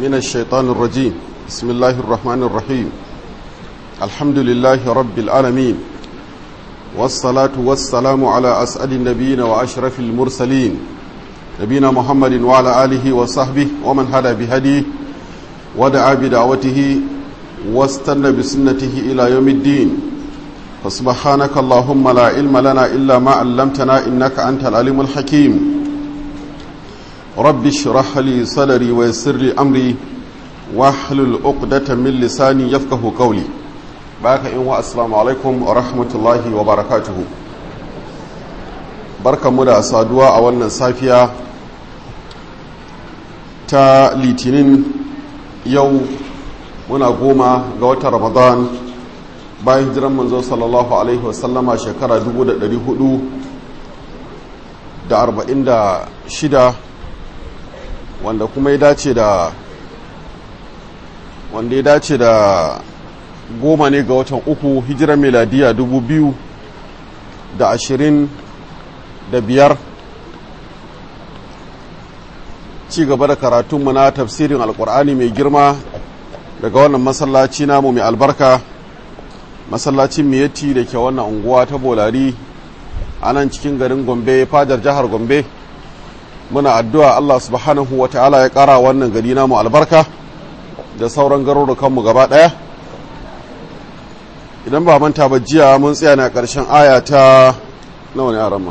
من الشيطان الرجيم. بسم الله الرحمن الرحيم. الحمد لله رب العالمين، والصلاة والسلام على أسعد النبيين وأشرف المرسلين نبينا محمد وعلى آله وصحبه ومن هدى بهديه ودعا بدعوته واستنى بسنته إلى يوم الدين. فسبحانك اللهم لا علم لنا إلا ما علمتنا إنك أنت العليم الحكيم. رب اشرح لي صدري ويسر لي أمري واحلل عقدة من لساني يفقه قولي. باك إن السلام عليكم ورحمة الله وبركاته. بركة مدى أسادوا أولنا صافية تا لتنين يوم muna goma ga watan ramadan bayan hijiran manzo sallallahu alaihi wasallama shekara 1446 wanda kuma ya dace da goma ne ga watan uku hijiran miladiya 2025 ci gaba da karatunmu na tafsirin alkur'ani mai girma daga wannan masallaci namu mai albarka, masallacin miyatti da ke wannan unguwa ta bolari a nan cikin garin gombe fadar jihar gombe. Muna addu'a Allah subhanahu wa ta'ala ya ƙara wannan gari namu albarka da sauran garurukanmu gaba ɗaya. Idan ba manta ba jiya mun tsaya na ƙarshen aya ta nawa ne a rama?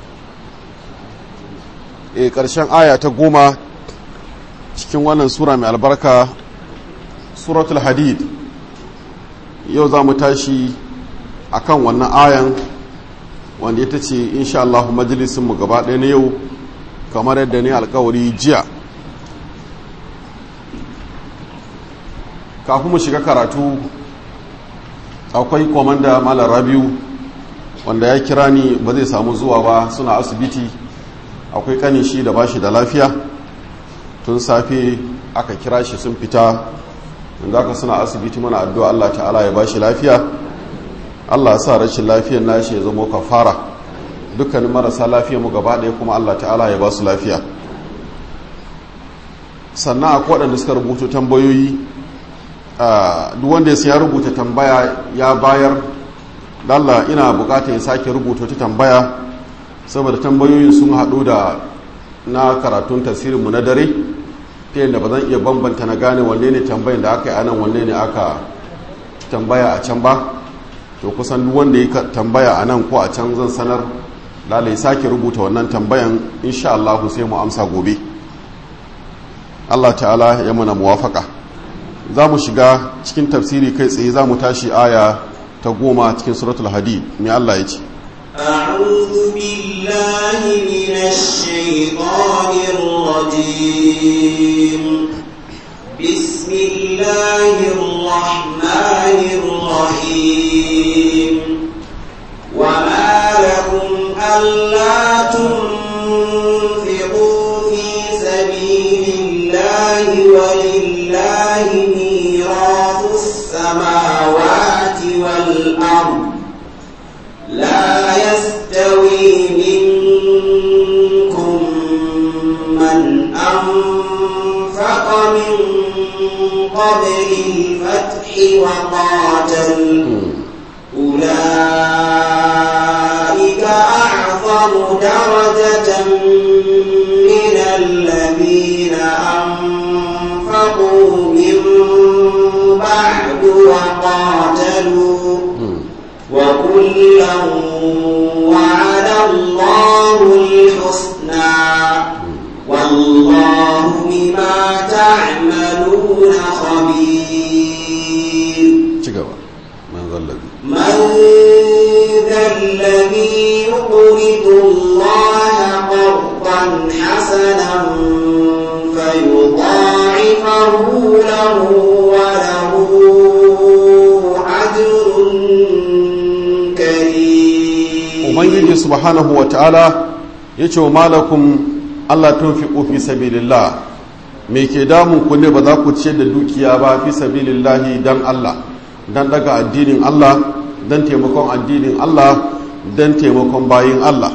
Ƙarshen aya ta 10 cikin wannan sura mai albarka, suratul hadid. Yau za mu tashi akan wannan ayan wanda ita ce insha Allah majalisinmu gaba ɗaya na yau kamar yadda ne alkawari jiya. Kafin mu shiga karatu akwai komanda Malam Rabiu wanda ya kira ni ba zai samu zuwa ba, suna asibiti. Akwai kanin shi da bashi da lafiya, tun safe aka kira shi sun fita, inda aka suna asibiti. Muna addu'a Allah ta'ala ya bashi lafiya, Allah ya sa rashin lafiyar nashi ya zama kafara. Dukkanin marasa lafiya mu gaba ɗaya kuma Allah ta'ala ya ba su lafiya. Sannan akwai waɗanda suka rubuta tambayoyi, duk wanda ya rubuta tambaya ya bayar, Allah ina bukata ya sake rubuta wata tambaya saboda tambayoyin sun haɗu da na karatun tafsirinmu na dare, ta yadda ba zan iya bambanta na gane wanne ne tambayin da aka yi anan wanne ne aka tambaya a can ba. To kusan duk wanda ya tambaya a nan ko a can zan sanar, lalai sake rubuta wannan tambayan, insha Allah sai mu amsa gobe. Allah ta'ala ya mana muwafaka. Za mu shiga cikin tafsiri kai tsaye, za mu tashi aya ta 10 cikin suratul hadid. Me Allah ya ce? أعوذ بالله من الشيطان الرجيم. بسم الله الرحمن الرحيم. وما لكم ألا تنفقوا في سبيل الله ولله ميراث السماوات والأرض لا يستوي منكم من أنفق من قبل الفتح وقاتل أولئك أعظم درجة من الذين أنفقوا من بعد وقاتلوا وكلا وعد الله الحسنى والله بما تعملون خبير. من ذا الذي يقرض الله قرضا حسنا فيضاعفه له وله أجر كريم. Ubangiji subhanahu wa ta'ala ya ce wa malakum Allah tunfiqu fi sabilillah. Me ke damun ku ne ba za ku ciyar da dukiya ba fi sabilillahi dan Allah, dan daga addinin Allah, dan taimakon addinin Allah, dan taimakon bayin Allah.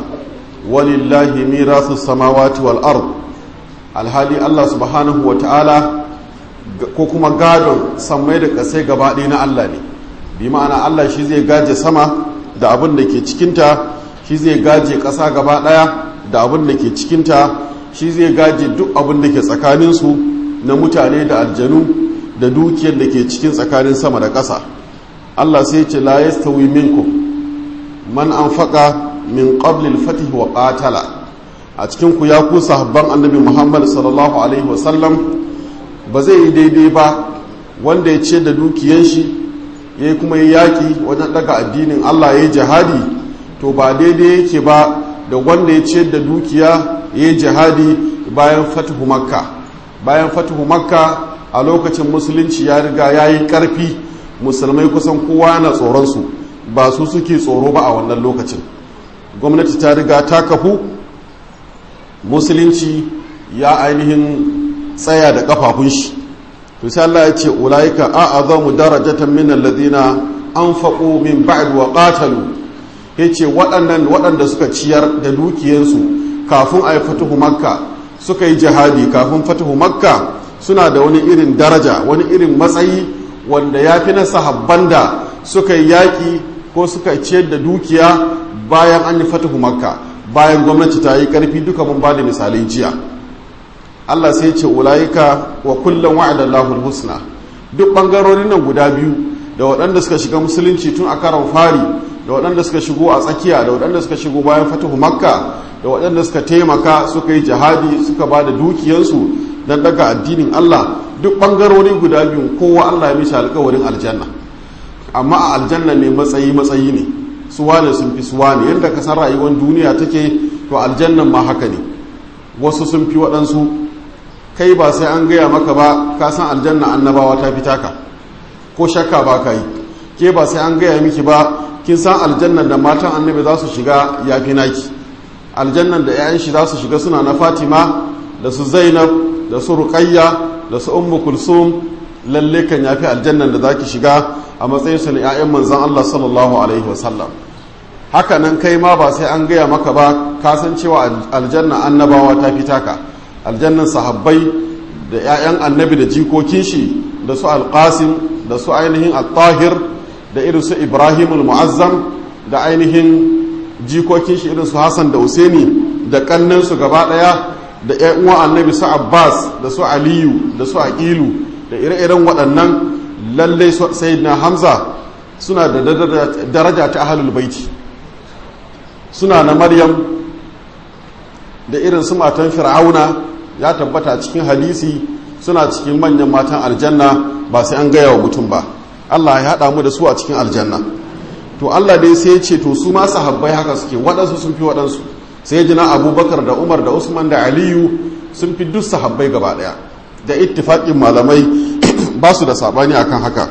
Walillahi mirasu samawati wal ard. Alhali Allah subhanahu wa ta'ala ko kuma gadon sammai da ƙasai gaba ɗaya na Allah ne, bi ma'ana Allah shi zai gaje sama da abin da ke cikinta, shi zai gaje ƙasa gaba ɗaya da abin da ke cikinta, shi zai gaje duk abin da ke tsakaninsu na mutane da aljanu da dukiyar da ke cikin tsakanin sama da ƙasa. Allah sai ce la yastawi minkum man anfaqa min qabli al-fath wa qatala. A cikin ku ya ku sahabban annabi Muhammad sallallahu alaihi wasallam, ba zai yi daidai ba wanda ya ce da dukiyar shi ya kuma yi yaƙi wajen daga addinin Allah ya yi jihadi, to ba daidai yake ba da wanda ya ce da dukiya ya yi jihadi bayan fatihu makka. Bayan fatihu makka a lokacin musulunci ya riga ya yi ƙarfi, musulmai kusan kowa na tsoronsu, ba su suke tsoro ba a wannan lokacin. Gwamnati ta riga ta kafu, musulunci ya ainihin tsaya da kafafun shi. To sai Allah ya ce ulaika a'azamu darajatan min alladhina anfaqu min ba'd wa qatalu. Yace waɗanda suka ciyar da dukiyansu kafin a yi fatuhu makka, suka yi jihadi kafin fatuhu makka, suna da wani irin daraja, wani irin matsayi wanda ya fi na sahabban da suka yi yaƙi ko suka ciyar da dukiya bayan an yi fatuhu makka, bayan gwamnati ta yi ƙarfi. Duka mun ba da misalai jiya. Allah sai ce ulaika wa kullum wa'ada Allahul husna. Duk ɓangarorin nan guda biyu, da waɗanda suka shiga musulunci tun a karon fari, da waɗanda suka shigo a tsakiya, da waɗanda suka shigo bayan fatuhu makka, da waɗanda suka taimaka suka yi jihadi suka ba da dukiyansu don daga addinin Allah, duk ɓangarori guda biyu kowa Allah ya mishi alƙawarin aljanna. Amma a aljanna ne matsayi ne, suwa ne sun fi suwa ne, yadda ka san rayuwar duniya take, to aljannan ma haka ne, wasu sun fi waɗansu. Kai ba sai an gaya maka ba, ka san aljanna annabawa ta fi taka, ko shakka ba ka yi. Ke ba sai an gaya miki ba, kin san aljannan da matan annabi za su shiga ya fi naki. Aljannan da 'ya'yan shi za su shiga suna na Fatima da su Zainab da su Ruqayya da su Ummu Kulsum, lalle kan yafi aljannan da zaki shiga a matsayin su na 'ya'yan manzon Allah sallallahu alaihi wasallam. Haka nan kai ma ba sai an gaya maka ba, ka san cewa aljanna annabawa ta fi taka. Aljannan sahabbai da 'ya'yan annabi da jikokin shi, da su Al-Qasim da su ainihin At-Tahir da irin su Ibrahimul Mu'azzam da ainihin jikokin shi irin su Hassan da Usaini da kannansu gaba daya, da ƴan uwan annabi su Abbas da su Aliyu da su Aqilu da ire-iren waɗannan, lalle sayyidina Hamza suna da daraja ta ahlul baiti. Suna na Maryam da irin su matan Fir'auna, ya tabbata cikin hadisi suna cikin manyan matan aljanna, ba sai an gaya wa mutum ba. Allah ya haɗa mu da su a cikin aljanna. To Allah dai sai ya ce to su ma sahabbai haka suke, waɗansu sun fi waɗansu. Sai ya jina Abubakar da Umar da Usman da Aliyu sun fi duk sahabbai gaba ɗaya, da ittifaƙin malamai ba su da saɓani akan haka.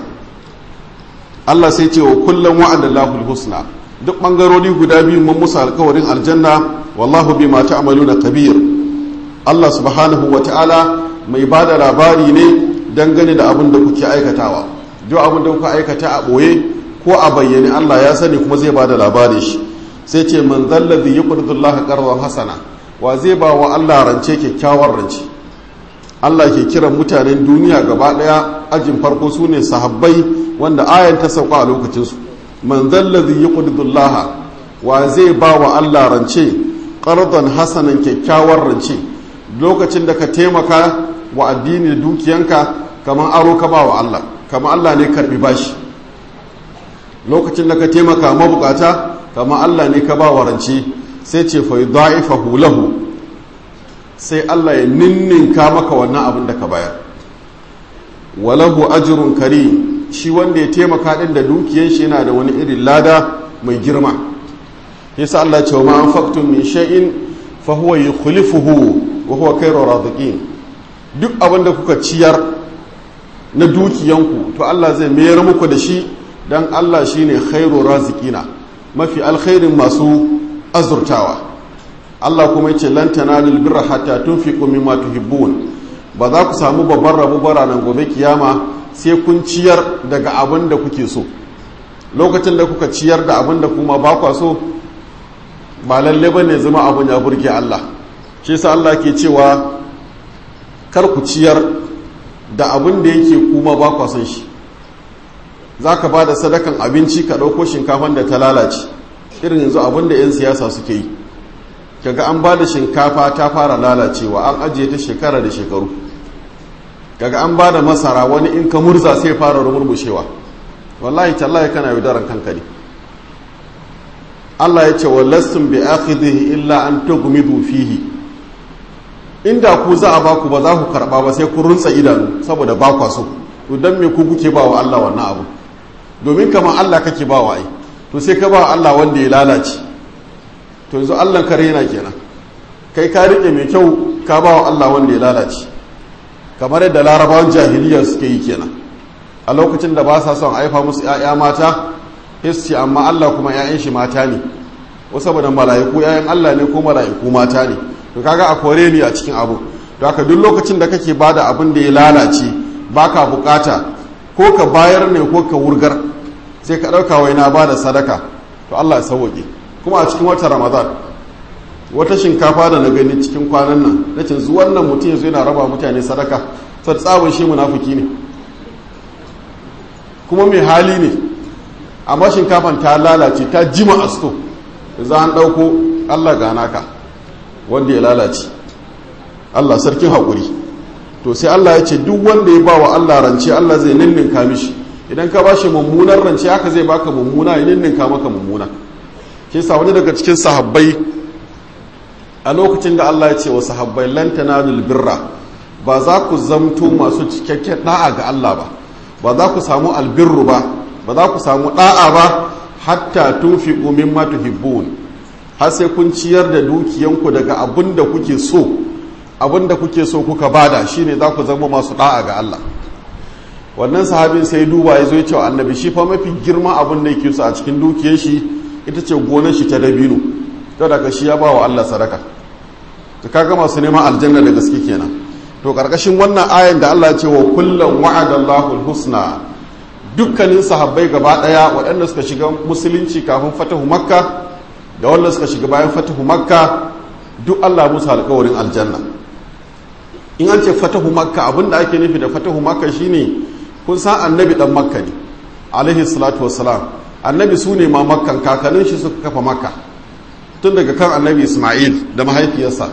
Allah sai ce wa kullum wa'ada Allahul husna. Duk ɓangarori guda biyu mun musu alkawarin aljanna, wallahu bima ta'maluna kabir. Allah subhanahu wa ta'ala mai ba da labari ne dangane da abin da kuke aikatawa. Duk abin da kuka aikata a ɓoye ko a bayyane Allah ya sani, kuma zai ba da labari shi. Sai ce man zallazi yuqridu Allah qardan hasana, wa zai ba wa Allah rance kyakkyawar rance. Allah ke kiran mutanen duniya gaba daya, ajin farko su ne sahabbai wanda ayan ta sauka a lokacin su. Man zallazi yuqridu Allah, wa zai ba wa Allah rance qardan hasanan kyakkyawar rance. Lokacin da ka taimaka wa addini da dukiyanka, kamar aro ka ba wa Allah, kamar Allah ne karbi bashi. Lokacin da ka taimaka mabukata, kamar Allah ne ka ba wa rance. Sai ce fa yudha'ifahu lahu, sai Allah ya ninninka maka wannan abin da ka bayar. Walahu ajrun karim, shi wanda ya taimaka din da dukiyar shi yana da wani irin lada mai girma. Yasa Allah ce wa ma anfaqtum min shay'in fa huwa yukhlifuhu wa huwa khairur raziqin. Duk abin da kuka ciyar na dukiyanku, to Allah zai mayar muku da shi, dan Allah shine khairur raziqina, mafi alkhairin masu azurtawa. Allah kuma yace lan tanalul birra hatta tunfiqu mimma tuhibbun. Ba za ku samu babban rabo ba ranar gobe kiyama sai kun ciyar daga abin da kuke so. Lokacin da kuka ciyar da abin da kuma ba kwa so, ba lalle bane zama abin ya burge Allah. Shi yasa Allah ke cewa kar ku ciyar da abin da yake kuma ba kwa son shi. Za ka ba da sadakan abinci ka ɗauko shinkafan da ta lalace, irin yanzu abin da 'yan siyasa suke yi, kaga an ba da shinkafa ta fara lalacewa an ajiye ta shekara da shekaru, kaga an ba da masara wani in ka murza sai fara rumurmushewa. Wallahi tallahi kana yaudaran kanka ne. Allah ya ce wa lastum bi akhidhihi illa an tughmidu fihi, inda ku za a baku ba za ku karba ba sai ku runtsa idanu saboda ba kwa so. To dan me ku kuke ba wa Allah wannan abu? Domin kamar Allah kake ba wa ai, to sai ka ba wa Allah wanda ya lalace. To yanzu Allah ka rena kenan, kai ka rike mai kyau ka ba wa Allah wanda ya lalace, kamar yadda larabawan jahiliya suke yi kenan. A lokacin da ba sa son haifa musu 'ya'ya mata, hisci amma Allah kuma 'ya'yan shi mata ne, wasu saboda mala'iku 'ya'yan Allah ne ko mala'iku mata ne. To kaga a kore ni a cikin abu. To haka duk lokacin da kake bada abin da ya lalace baka bukata, ko ka bayar ne ko ka wurgar, sai ka dauka wai na bada sadaka, to Allah ya sauke. Kuma a cikin wata Ramadan wata shinkafa da na gani cikin kwanan nan nace zuwan nan mutum yazo yana raba mutane sadaka, sai tsawon shi munafiki ne kuma mai hali ne, amma shinkafan ta lalace ta jima a sto, za an dauko Allah gana ka wanda ya lalace. Allah sarkin haƙuri. To sai Allah ya ce duk wanda ya ba wa Allah rance Allah zai ninninka mishi, idan ka ba shi mummunan rance haka zai baka mummuna ya ninninka maka mummuna. Ke sa wani daga cikin sahabbai a lokacin da Allah ya ce wa sahabbai lan tanalul birra, ba za ku zamto masu cikakken da'a ga Allah ba, ba za ku samu albirru ba, ba za ku samu da'a ba hatta tunfiqu mimma tuhibbun, har sai kun ciyar da dukiyanku daga abin da kuke so, abin da kuke so kuka bada shine za ku zama masu da'a ga Allah. Wannan sahabin sai duba ya zo ya ce wa annabi shi fa mafi girma abin da yake so a cikin dukiyar shi ita ce gonar shi ta dabino, to daga shi ya ba wa Allah sadaka. To kaga masu neman aljanna da gaske kenan. To karkashin wannan ayan da Allah ya ce wa kullum wa'adallahu alhusna, dukkanin sahabbai gaba daya waɗanda suka shiga musulunci kafin fatahu makka da wanda suka shiga bayan fatahu makka duk Allah musu alƙawarin aljanna. In an ce fatahu makka abinda ake nufi da fatahu makka shine kun san annabi dan makka ne alaihi salatu wassalam. Annabi su ne ma makkan, kakannin shi suka kafa makka tun daga kan annabi Ismail da mahaifiyarsa,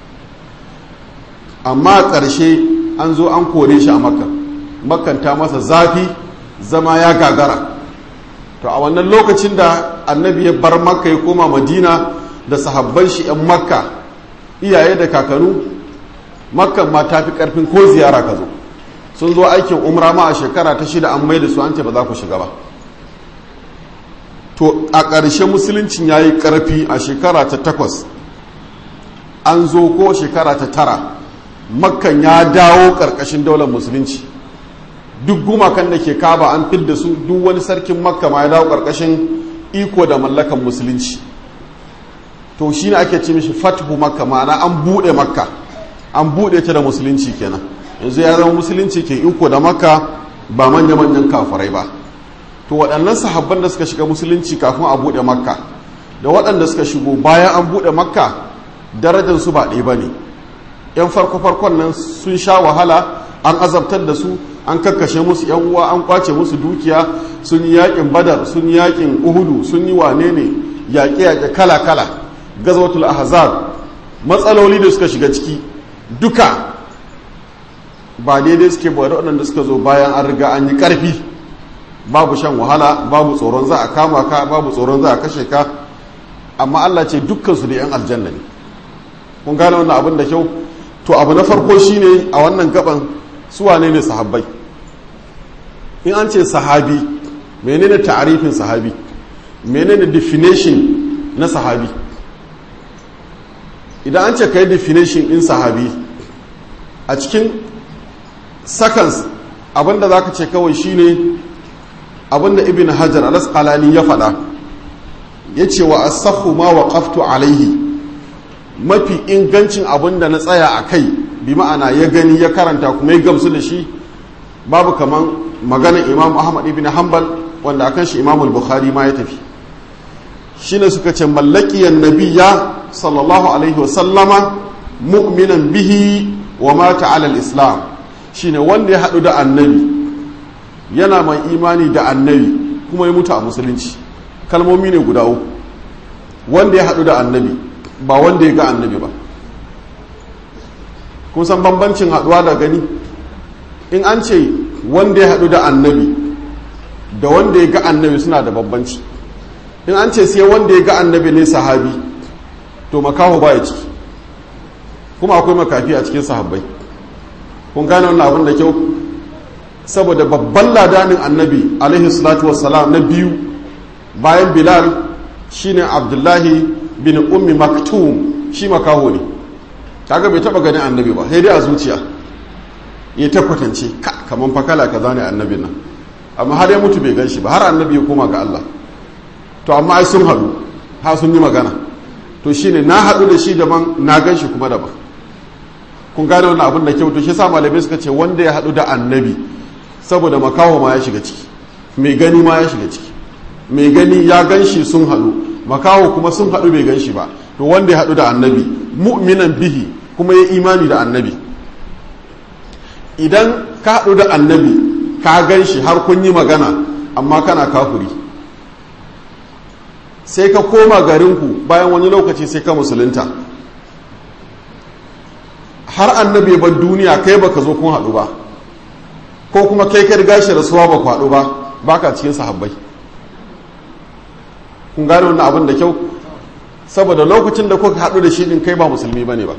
amma ƙarshe an zo an kore shi a makkan ta masa zafi, zama ya gagara. To a wannan lokacin da annabi ya bar makka ya koma madina da sahabban shi 'yan makka iyaye da kakanu, makkan ma ta fi karfin ko ziyara ka zo. Sun zo aikin umra ma a shekara ta 6 an mai da su an ce ba za ku shiga ba. To a ƙarshe musuluncin ya yi ƙarfi a shekara ta 8 an zo ko shekara ta 9 makkan ya dawo ƙarƙashin daular musulunci. Duk gumakan da ke kaba an fidda su, duk wani sarkin makka ma ya dawo ƙarƙashin iko da mallakan musulunci. To shi ne ake ce mishi fathu makka, ma'ana an buɗe makka, an buɗe ta da musulunci kenan. Yanzu ya zama musulunci ke iko da makka ba manya-manyan kafirai ba. To waɗannan sahabban da suka shiga musulunci kafin a buɗe makka da waɗanda suka shigo bayan an buɗe makka darajarsu ba ɗaya ba ne. 'Yan farko-farkon nan sun sha wahala, an azabtar da su, an kakkashe musu 'yan uwa, an kwace musu dukiya, sun yi yaƙin badar, sun yi yaƙin uhudu, sun yi wane ne yaƙe-yaƙe kala-kala, gazwatul ahzab, matsaloli da suka shiga ciki duka ba daidai suke ba da waɗanda suka zo bayan an riga an yi ƙarfi, babu shan wahala, babu tsoron za a kama ka, babu tsoron za a kashe ka, amma Allah ce dukkansu da 'yan aljanna ne. Kun gane wannan abin da kyau? To abu na farko shine a wannan gaban su wane ne sahabbai? In an ce sahabi, menene ta'arifin sahabi? Menene definition na sahabi? Idan an ce kai definition in sahabi a cikin seconds abinda zaka ce kawai shine abinda Ibn Hajar al-Asqalani ya faɗa, yace wa as-sahhu ma waqaftu alaihi, mafi ingancin abinda na tsaya a kai, bi ma'ana ya gani ya karanta kuma ya gamsu da shi, babu kaman maganar Imam Ahmad ibn Hanbal wanda akan shi Imam al-Bukhari ma ya tafi. Shine suka ce mallakiyan nabiyya sallallahu alaihi wa sallama mu'minan bihi wa mata ala al-islam, shine wanda ya haɗu da annabi yana mai imani da annabi kuma ya mutu a musulunci. Kalmomi ne guda uku, wanda ya haɗu da annabi ba wanda ya ga annabi ba. kun san bambancin haɗuwa da gani? In an ce wanda ya haɗu da annabi da wanda ya ga annabi suna da bambanci. In an ce sai wanda ya ga annabi ne sahabi, to makaho baya ciki, kuma akwai makafi a cikin sahabbai. Kun gane wannan abin da kyau? Saboda babban ladanin annabi alaihi salatu wassalam na biyu bayan Bilal shine Abdullahi bin Ummi Maktum, shi makaho ne. Kaga bai taba ganin annabi ba, sai dai a zuciya ya takwatance kaman fakala kaza ne annabin nan, amma har ya mutu bai gan shi ba, har annabi ya koma ga Allah. To amma ai sun haɗu, ha sun yi magana, to shine na haɗu da shi daban, na gan shi kuma daban. Kun gane wannan abin da kyau? To shi sa malamai suka ce wanda ya haɗu da annabi, saboda makaho ma ya shiga ciki, mai gani ma ya shiga ciki. Mai gani ya gan shi sun haɗu, makaho kuma sun haɗu bai gan shi ba. To wanda ya haɗu da annabi mu'minan bihi kuma ya imani da annabi. Idan ka haɗu da annabi ka gan shi har kun yi magana amma kana kafuri, sai ka koma garinku bayan wani lokaci sai ka musulunta, har annabi ban duniya kai baka zo kun haɗu ba, ko kuma kai ka riga shi rasuwa ba ku haɗu ba, baka cikin sahabbai. Kun gane wannan abin da kyau? Saboda lokacin da kuka haɗu da shi ɗin kai ba musulmi ba ne ba.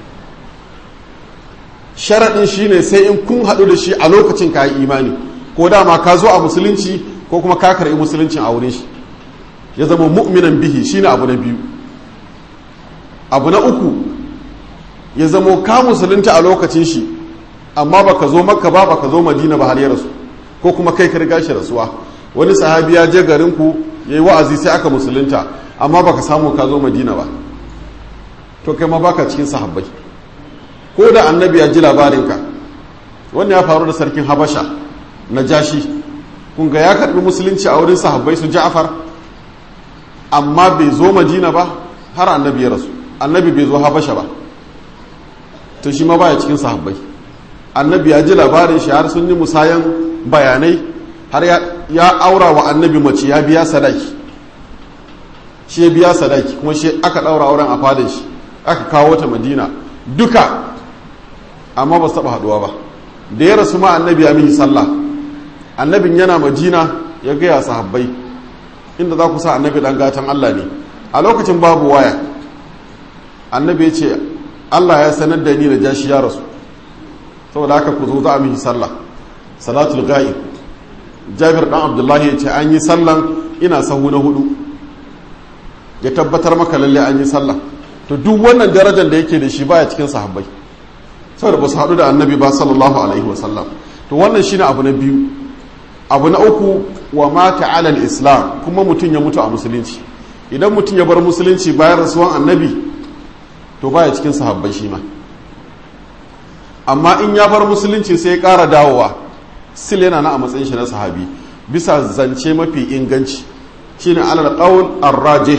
Sharaɗin shi ne sai in kun haɗu da shi a lokacin ka yi imani, ko dama ka zo a musulunci ko kuma ka karɓi musuluncin a wurin shi, ya zama mu'minan bihi. Shi ne abu na biyu. Abu na uku, ya zama ka musulunta a lokacin shi amma baka zo Makka ba, baka zo Madina ba har ya rasu, ko kuma kai ka riga shi rasuwa. Wani sahabi ya je garinku ya yi wa'azi sai aka musulunta amma baka samu ka zo Madina ba, to kai ma baka cikin sahabbai. Ko da annabi ya ji labarinka. Wannan ya faru da sarkin Habasha na Jashi. Kun ga ya karbi musulunci a wurin sahabbai su Ja'far, amma bai zo Madina ba har annabi ya rasu. Annabi bai zo Habasha ba, to shi ma baya cikin sahabbai. Annabi ya ji labarin shi har sun yi musayan bayanai, har ya aura wa annabi mace, ya biya sadaki. Shi ya biya sadaki kuma shi aka daura auren a fadin shi, aka kawo ta Madina duka, amma ba su taba haduwa ba. Da ya rasu ma annabi ya mihi sallah. Annabin yana Madina ya gaya sahabbai, inda za ku sa annabi dan gatan Allah ne. A lokacin babu waya, annabi ya ce Allah ya sanar da ni da Jashi ya rasu, saboda haka ku zo za a mihi sallah, salatul ghaib. Jabir dan Abdullahi ya ce an yi sallan ina sahu na 4, ya tabbatar maka lalle an yi sallah. To duk wannan darajar da yake da shi baya cikin sahabbai, saboda ba su haɗu da annabi ba sallallahu alaihi wasallam. To wannan shine abu na biyu. Abu na uku, wa mata alal islam, kuma mutum ya mutu a musulunci. Idan mutum ya bar musulunci bayan rasuwan annabi, to baya cikin sahabbai shi ma. Amma in ya bar musulunci sai ya ƙara dawowa, sil yana na a matsayin shi na sahabi, bisa zance mafi inganci, shine alal qaul ar-rajih.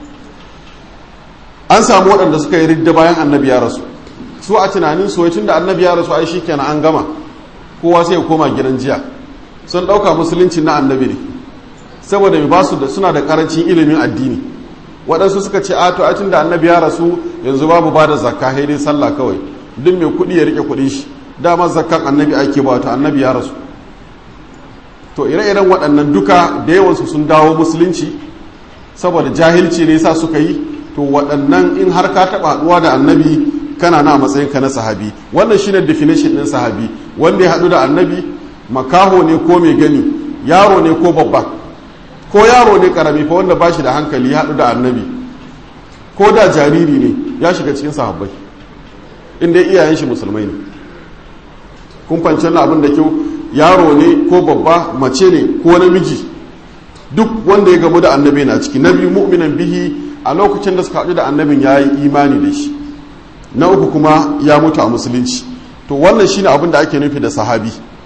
An samu waɗanda suka yi ridda bayan annabi ya rasu, su a tunanin su tun da annabi ya rasu ai shikenan an gama, kowa sai ya koma gidan jiya. Sun ɗauka musulunci na annabi ne, saboda mai basu da suna da karancin ilimin addini. Waɗansu suka ce a to a tun da annabi ya rasu yanzu babu ba da zakka, sai dai sallah kawai, duk mai kuɗi ya rike kuɗin shi, dama zakkan annabi ake ba, to annabi ya rasu. To ire-iren waɗannan duka da yawansu sun dawo musulunci saboda jahilci ne yasa suka yi. To waɗannan in har ka taɓa haɗuwa da annabi kana na matsayinka na sahabi. Wannan shine definition ɗin sahabi, wanda ya haɗu da annabi, makaho ne ko mai gani, yaro ne ko babba, ko yaro ne karami fa wanda ba shi da hankali ya haɗu da annabi, ko da jariri ne ya shiga cikin sahabbai, inda iyayen shi musulmai ne. Kun fahimci wannan abin da kyau? Yaro ne ko babba, mace ne ko namiji, duk wanda ya gamu da annabi na ciki. Na biyu, mu'minan bihi, a lokacin da suka haɗu da annabin ya yi imani da shi. Na uku kuma ya mutu a musulunci. To wannan shine abin da ake nufi da sahabi.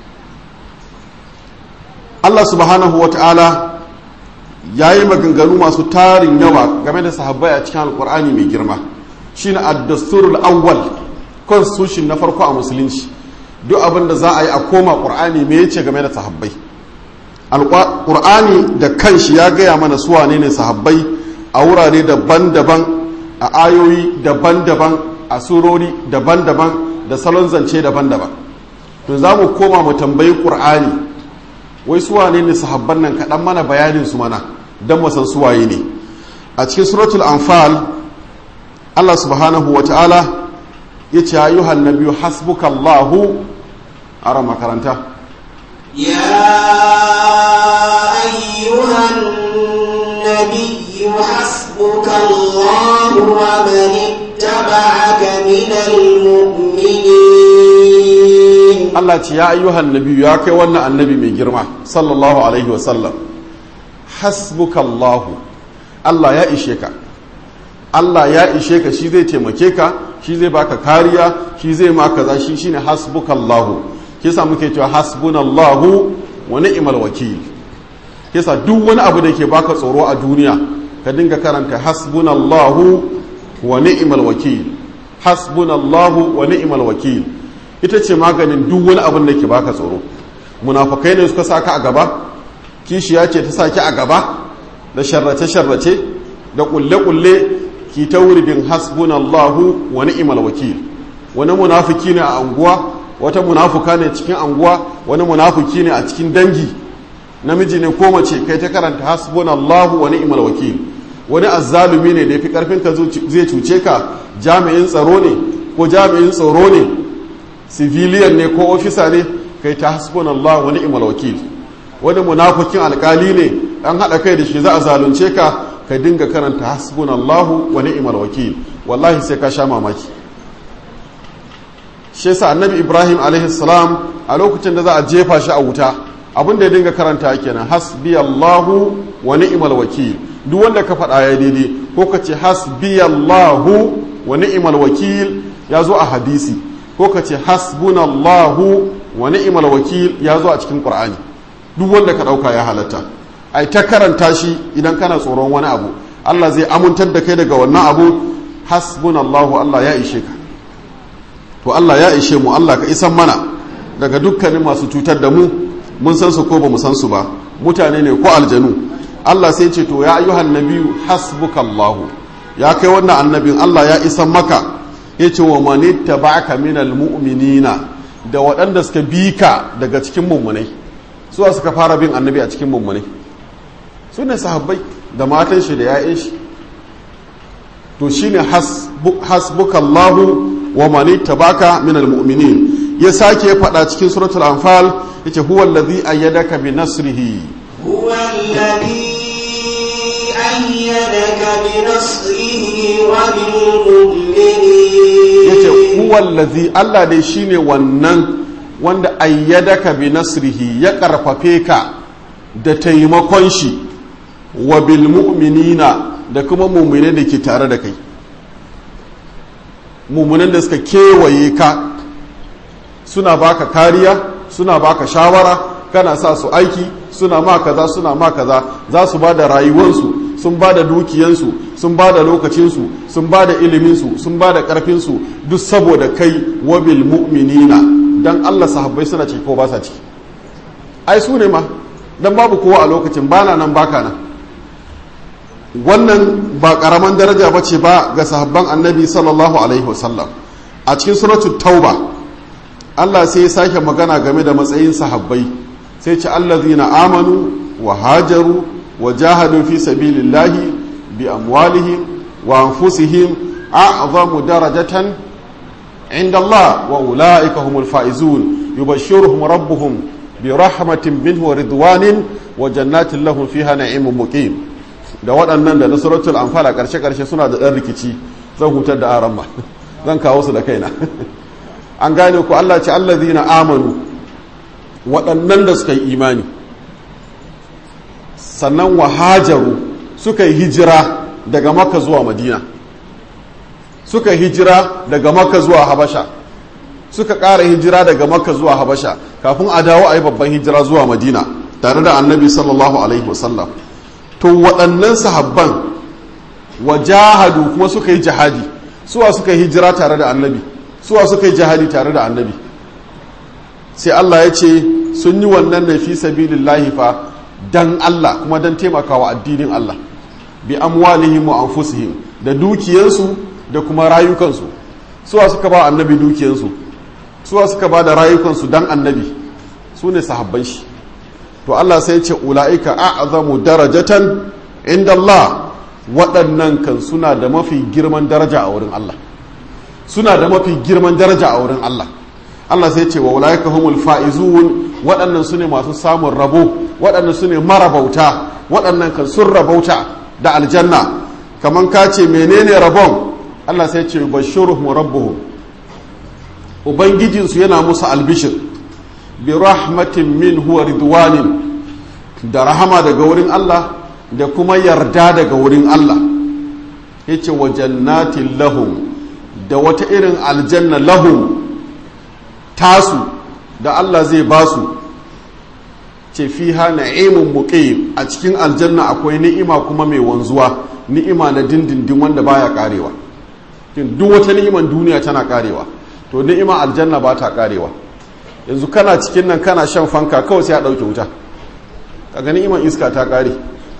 Allah subhanahu wa ta'ala ya yi maganganu masu tarin yawa game da sahabbai a cikin alkur'ani mai girma. Shine ad-dasturul awwal, constitution na farko a musulunci. duk abin da za a yi a koma ƙur'ani me yace game da sahabbai. Alƙur'ani da kanshi ya gaya mana su wane ne sahabbai a wurare daban-daban, a ayoyi daban-daban, a surori daban-daban, da salon zance daban-daban. To za mu koma mu tambayi ƙur'ani, wai su wane ne sahabban nan, kaɗan mana bayanin su mana don mu san su waye ne. A cikin suratul anfal Allah subhanahu wa ta'ala ya ce ayyuhan nabiyyu hasbukallahu a makaranta. يا أيها النبي حسبك الله ومن اتبعك من المؤمنين. Allah ce ya ayyuhan nabiyyu ya kai wannan annabi mai girma sallallahu alaihi wa sallam, hasbukallahu, Allah ya ishe ka. Allah ya ishe ka, shi zai taimake ka, shi zai baka kariya, shi zai ma kaza, shi shine hasbukallahu. Kisa muke cewa hasbunallahu wa ni'mal wakil. Kisa duk wani abu da ke baka tsoro a duniya ka dinga karanta hasbunallahu wa ni'mal wakil, hasbunallahu wa ni'mal wakil. Ita ce maganin duk wani abin da ke baka tsoro. Munafikai ne suka saka a gaba, kishiya ce ta saki a gaba, da sharrace-sharrace da kulle-kulle, ki ta wuridin hasbunallahu wa ni'mal wakil. Wani munafiki ne a anguwa, wata munafuka ne cikin anguwa, wani munafuki ne a cikin dangi, namiji ne ko mace, kai ta karanta hasbunallahu wa ni'mal wakil. Wani azzalumi ne da yafi karfin ka zai cuce ka, jami'in tsaro ne ko jami'in tsaro ne, civilian ne ko ofisa ne, kai ta hasbunallahu wa ni'mal wakil. Wani munafukin alkali ne, an haɗa kai da shi za a zalunce ka, ka dinga karanta hasbunallahu wa ni'mal wakil. Wallahi sai ka sha mamaki. Shi yasa annabi Ibrahim alaihi salam a lokacin da za a jefa shi a wuta, abin da ya dinga karanta kenan, hasbiyallahu wa ni'mal wakil. Duk wanda ka faɗa ya daidai, ko ka ce hasbiyallahu wa ni'mal wakil ya zo a hadisi, ko ka ce hasbunallahu wa ni'mal wakil ya zo a cikin Qur'ani. Duk wanda ka ɗauka ya halatta. Ai ta karanta shi idan kana tsoron wani abu, Allah zai amintar da kai daga wannan abu. Hasbunallahu, Allah ya ishe ka. To Allah ya ishe mu, Allah ka isan mana daga dukkanin masu cutar da mu, mun san su ko ba mu san su ba, mutane ne ko aljanu. Allah sai ce to ya ayyuhan nabiyyu hasbukallahu, ya kai wannan annabin Allah ya isan maka. Yace wa man ittaba'aka minal mu'minina, da waɗanda suka bi ka daga cikin mummunai. Su suka fara bin annabi a cikin mummunai, su ne sahabbai da matan shi da ya'yan shi. To shine hasbukallahu wa man ittabaka min almu'minin. Ya sake faɗa cikin suratul anfal yace huwa allazi ayyadaka bi nasrihi, huwa allazi ayyadaka bi nasrihi wa bil mu'minin. Yace huwa allazi, Allah dai shine wannan wanda ayyadaka bi nasrihi, ya karfafe ka da taimakon shi, wa bil mu'minina, da kuma mu'mine da ke tare da kai, mummunan da suka kewaye ka, suna baka kariya, suna baka shawara, kana sa su aiki, suna ma kaza, suna ma kaza, za su ba da rayuwansu, sun ba da dukiyansu, sun ba da lokacinsu, sun ba da iliminsu, sun ba da ƙarfinsu, duk saboda kai, wabil mu'minina. Dan Allah sahabbai suna ciki ko ba sa ciki? Ai su ne ma, dan babu kowa a lokacin, bana nan baka nan. Wannan ba karaman daraja ba ce ba ga sahabban annabi sallallahu alaihi wasallam. A cikin suratul tauba Allah sai ya sake magana game da matsayin sahabbai, sai ce allazina amanu wa hajaru wa jahadu fi sabilillahi bi amwalihim wa anfusihim a'zamu darajatan inda Allah wa ulaika humul faizun yubashshiruhum rabbuhum bi rahmatin minhu wa ridwanin wa jannatin lahum fiha na'imun muqim. Da waɗannan da na suratul anfal a ƙarshe suna da ɗan rikici, zan hutar da aran ma zan kawo su da kaina. An gane ku, Allah ce allazina amanu, waɗannan da suka yi imani, sannan wahajaru, suka yi hijira daga Makka zuwa Madina, suka yi hijira daga Makka zuwa Habasha, suka ƙara hijira daga Makka zuwa Habasha kafin a dawo a yi babban hijira zuwa Madina tare da annabi sallallahu alaihi wasallam. To waɗannan sahabban wajahadu kuma suka yi jihadi, suwa suka yi hijira tare da annabi, suwa suka yi jihadi tare da annabi. sai Allah ya ce sun yi wannan ne fi sabilillahi fa dan Allah kuma dan taimakawa addinin Allah bi amwalihim wa anfusihim da dukiyansu da kuma rayukansu. Suwa suka ba annabi dukiyansu, suwa suka ba da rayukansu dan annabi, su ne sahabban shi. To Allah sai ce ula'ika a'zamu darajatan inda Allah, waɗannan kan suna da mafi girman daraja a wurin Allah, suna da mafi girman daraja a wurin Allah. Allah sai ce wa ula'ika humul fa'izun, waɗannan su ne masu samun rabo, waɗannan su ne marabauta, waɗannan kan sun rabauta da aljanna. Kaman ka ce menene rabon? Allah sai ce bashiruhum rabbuhum, ubangijinsu yana musu albishir bi rahmatin min huwa ridwanin, da rahama daga wurin Allah da kuma yarda daga wurin Allah. Yace wa jannatin lahum, da wata irin aljanna lahum tasu da Allah zai basu. Ce fiha na'imun muqim, a cikin aljanna akwai ni'ima kuma mai wanzuwa, ni'ima na dindindin wanda baya karewa. Duk wata ni'iman duniya tana karewa, to ni'ima aljanna ba ta karewa. Yanzu kana cikin nan kana shan fanka kawai sai a ɗauke wuta, kaga ni'iman iska ta kare,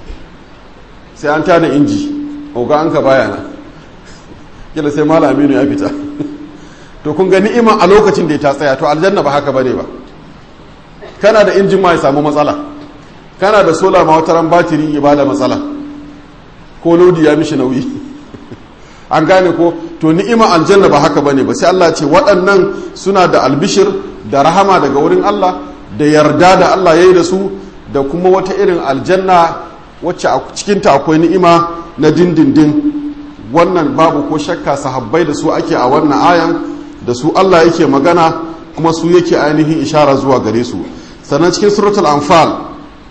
sai an tada inji, oga an ka baya na kila sai Malam Aminu ya fita to kun ga ni'ima a lokacin da ya ta tsaya. To aljanna ba haka bane ba, kana da injin ma ya samu matsala, kana da sola ma wata ran batiri ya bada matsala ko lodi ya mishi nauyi an gane ko. To ni'ima aljanna ba haka bane ba, sai Allah ce waɗannan suna da albishir da rahama daga wurin Allah da yarda da Allah yayi da su, da kuma wata irin aljanna wacce a cikinta akwai ni'ima na dindindin. Wannan babu ko shakka sahabbai da su ake a wannan ayan, da su Allah yake magana kuma su yake ainihin ishara zuwa gare su. Sannan cikin suratul anfal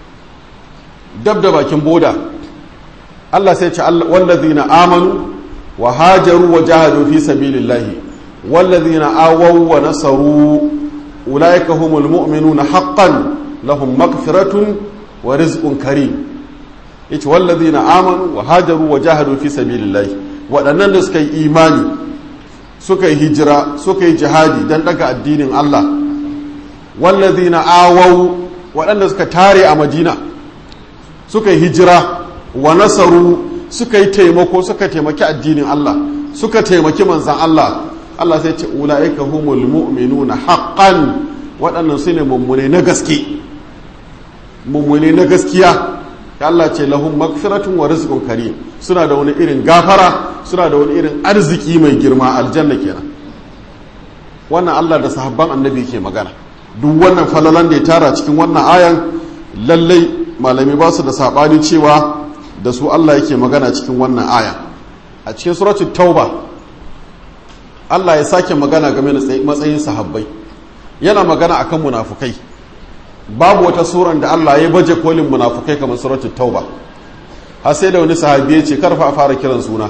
dab da bakin boda Allah sai ce wallazina amanu wa hajaru wa jahadu fi sabilillahi wallazina awaw wa nasaru ulaika humul mu'minuna haqqan lahum maghfiratun wa rizqun karim. Yace wallazina amanu wa hajaru wa jahadu fi sabilillahi, waɗannan da suka yi imani, suka yi hijira, suka yi jihadi dan daga addinin Allah. Wallazina awaw, waɗanda suka tare a Madina, suka yi hijira, wa nasaru, suka yi taimako, suka taimaki addinin Allah, suka taimaki manzan Allah. Allah sai ce ulaika humul mu'minuna haqqan, waɗannan su ne mummune na gaske, mummune na gaskiya. Allah ce lahum magfiratun wa rizqun karim, suna da wani irin gafara, suna da wani irin arziki mai girma, aljanna kenan. Wannan Allah da sahabban annabi ke magana. Duk wannan falalan da ya tara cikin wannan ayan, lallai malami ba su da sabani cewa da su Allah yake magana cikin wannan aya. A cikin suratul tauba Allah ya sake magana game da matsayin sahabbai, yana magana akan munafukai. Babu wata suran da Allah ya baje kolin munafukai kamar suratul tauba. Har sai da wani sahabi ya ce karfa a fara kiran suna,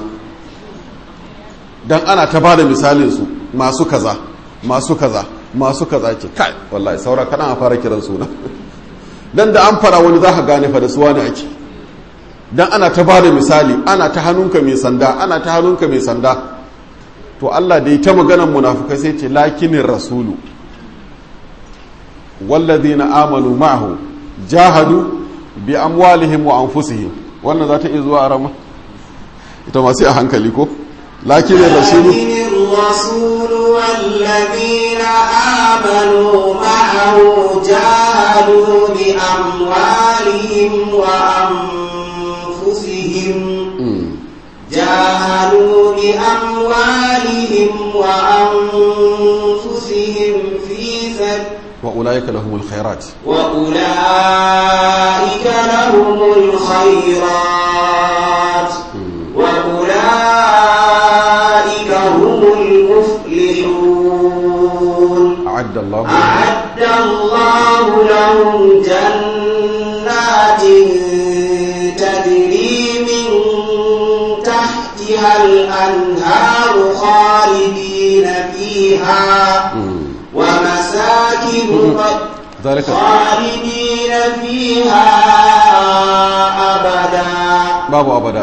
dan ana ta bada misalin su, masu kaza masu kaza masu kaza. Ce kai wallahi saura kadan a fara kiran suna dan da an fara wani zaka gane fa da suwa ne ake. Dan ana ta bada misali, ana ta hannunka mai sanda, ana ta hannunka mai sanda. To Allah da ya ta maganar munafukai sai ce lakinin rasulu wallazina amanu ma'ahu jahadu bi amwalihim wa anfusihim. Wannan za ta iya zuwa a rama ita ma sai a hankali ko. lakinin rasulu wallazina amanu ma'ahu jahadu bi amwalihim wa anfusihim جاهدوا بأموالهم وأنفسهم في سبيل وأولئك لهم الخيرات وأولئك لهم الخيرات وأولئك هم المفلحون. أعد الله لهم جنات تجري من تحتها الأنهار خالدين فيها ومساكن خالدين فيها أبدا باب أبدا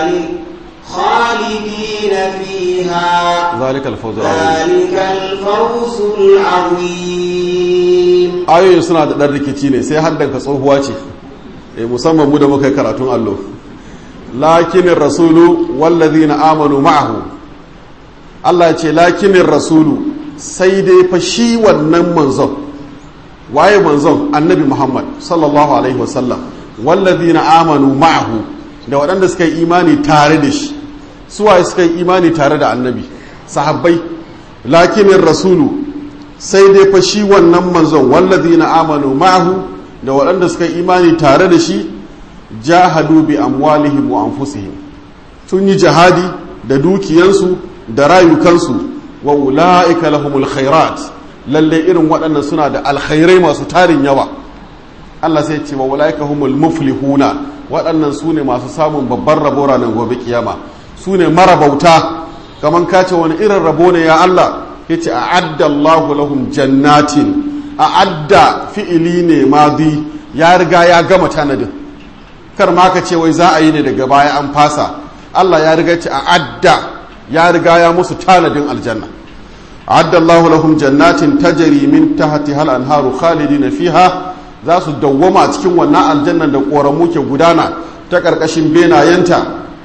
خالدين فيها ذلك الفوز العظيم. ayoyin suna da ɗan rikici ne sai haddanka tsohuwa ce musamman mu da muka yi karatun allo lakinin rasulu wallazina amanu ma'ahu Allah ce lakinin rasulu sai dai fa shi wannan manzon waye manzon annabi Muhammad sallallahu alaihi wasallam wallazina amanu ma'ahu da waɗanda suka yi imani tare da shi suwaye suka yi imani tare da annabi sahabbai lakinin rasulu sai dai fa shi wannan manzon wallazina amanu ma'ahu da waɗanda suka yi imani tare da shi jahadu bi amwalihim wa anfusihim sun yi jihadi da dukiyansu da rayukansu wa ula'ika lahumul khairat lalle irin waɗannan suna da alkhairai masu tarin yawa Allah sai ce wa ula'ika humul muflihuna waɗannan su ne masu samun babban rabo ranar gobe kiyama su ne marabauta kaman kace wani irin rabo ne ya Allah yace a'adda Allahu lahum jannatin a'adda fi'ili ne madi ya riga ya gama tanadin kar ma ka ce wai za a yi ne daga baya an fasa Allah ya riga ce a'adda ya riga ya musu tanadin aljanna a'adda Allahu lahum jannatin tajri min tahtiha al-anharu khalidina fiha za su dawwama a cikin wannan aljannan da koramu ke gudana ta karkashin benayenta